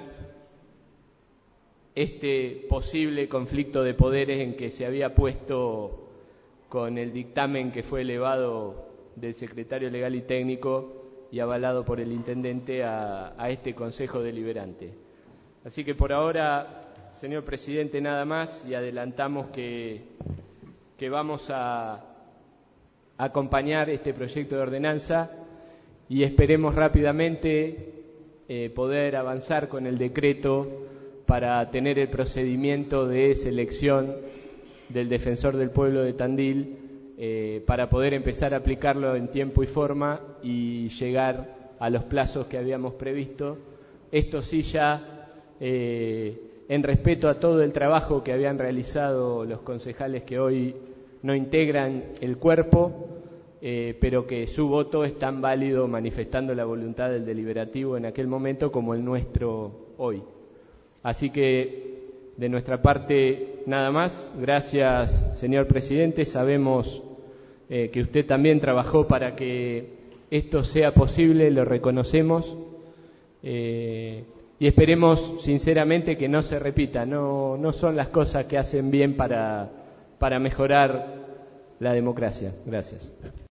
este posible conflicto de poderes en que se había puesto con el dictamen que fue elevado del secretario legal y técnico y avalado por el intendente a, a este Consejo Deliberante. Así que por ahora, señor presidente, nada más, y adelantamos que, que vamos a acompañar este proyecto de ordenanza y esperemos rápidamente eh, poder avanzar con el decreto para tener el procedimiento de selección del defensor del pueblo de Tandil, eh, para poder empezar a aplicarlo en tiempo y forma y llegar a los plazos que habíamos previsto. Esto sí ya eh, en respeto a todo el trabajo que habían realizado los concejales que hoy no integran el cuerpo, eh, pero que su voto es tan válido manifestando la voluntad del deliberativo en aquel momento como el nuestro hoy. Así que de nuestra parte nada más. Gracias, señor presidente. Sabemos eh, que usted también trabajó para que esto sea posible, lo reconocemos eh, y esperemos sinceramente que no se repita. No, no son las cosas que hacen bien para, para mejorar la democracia. Gracias.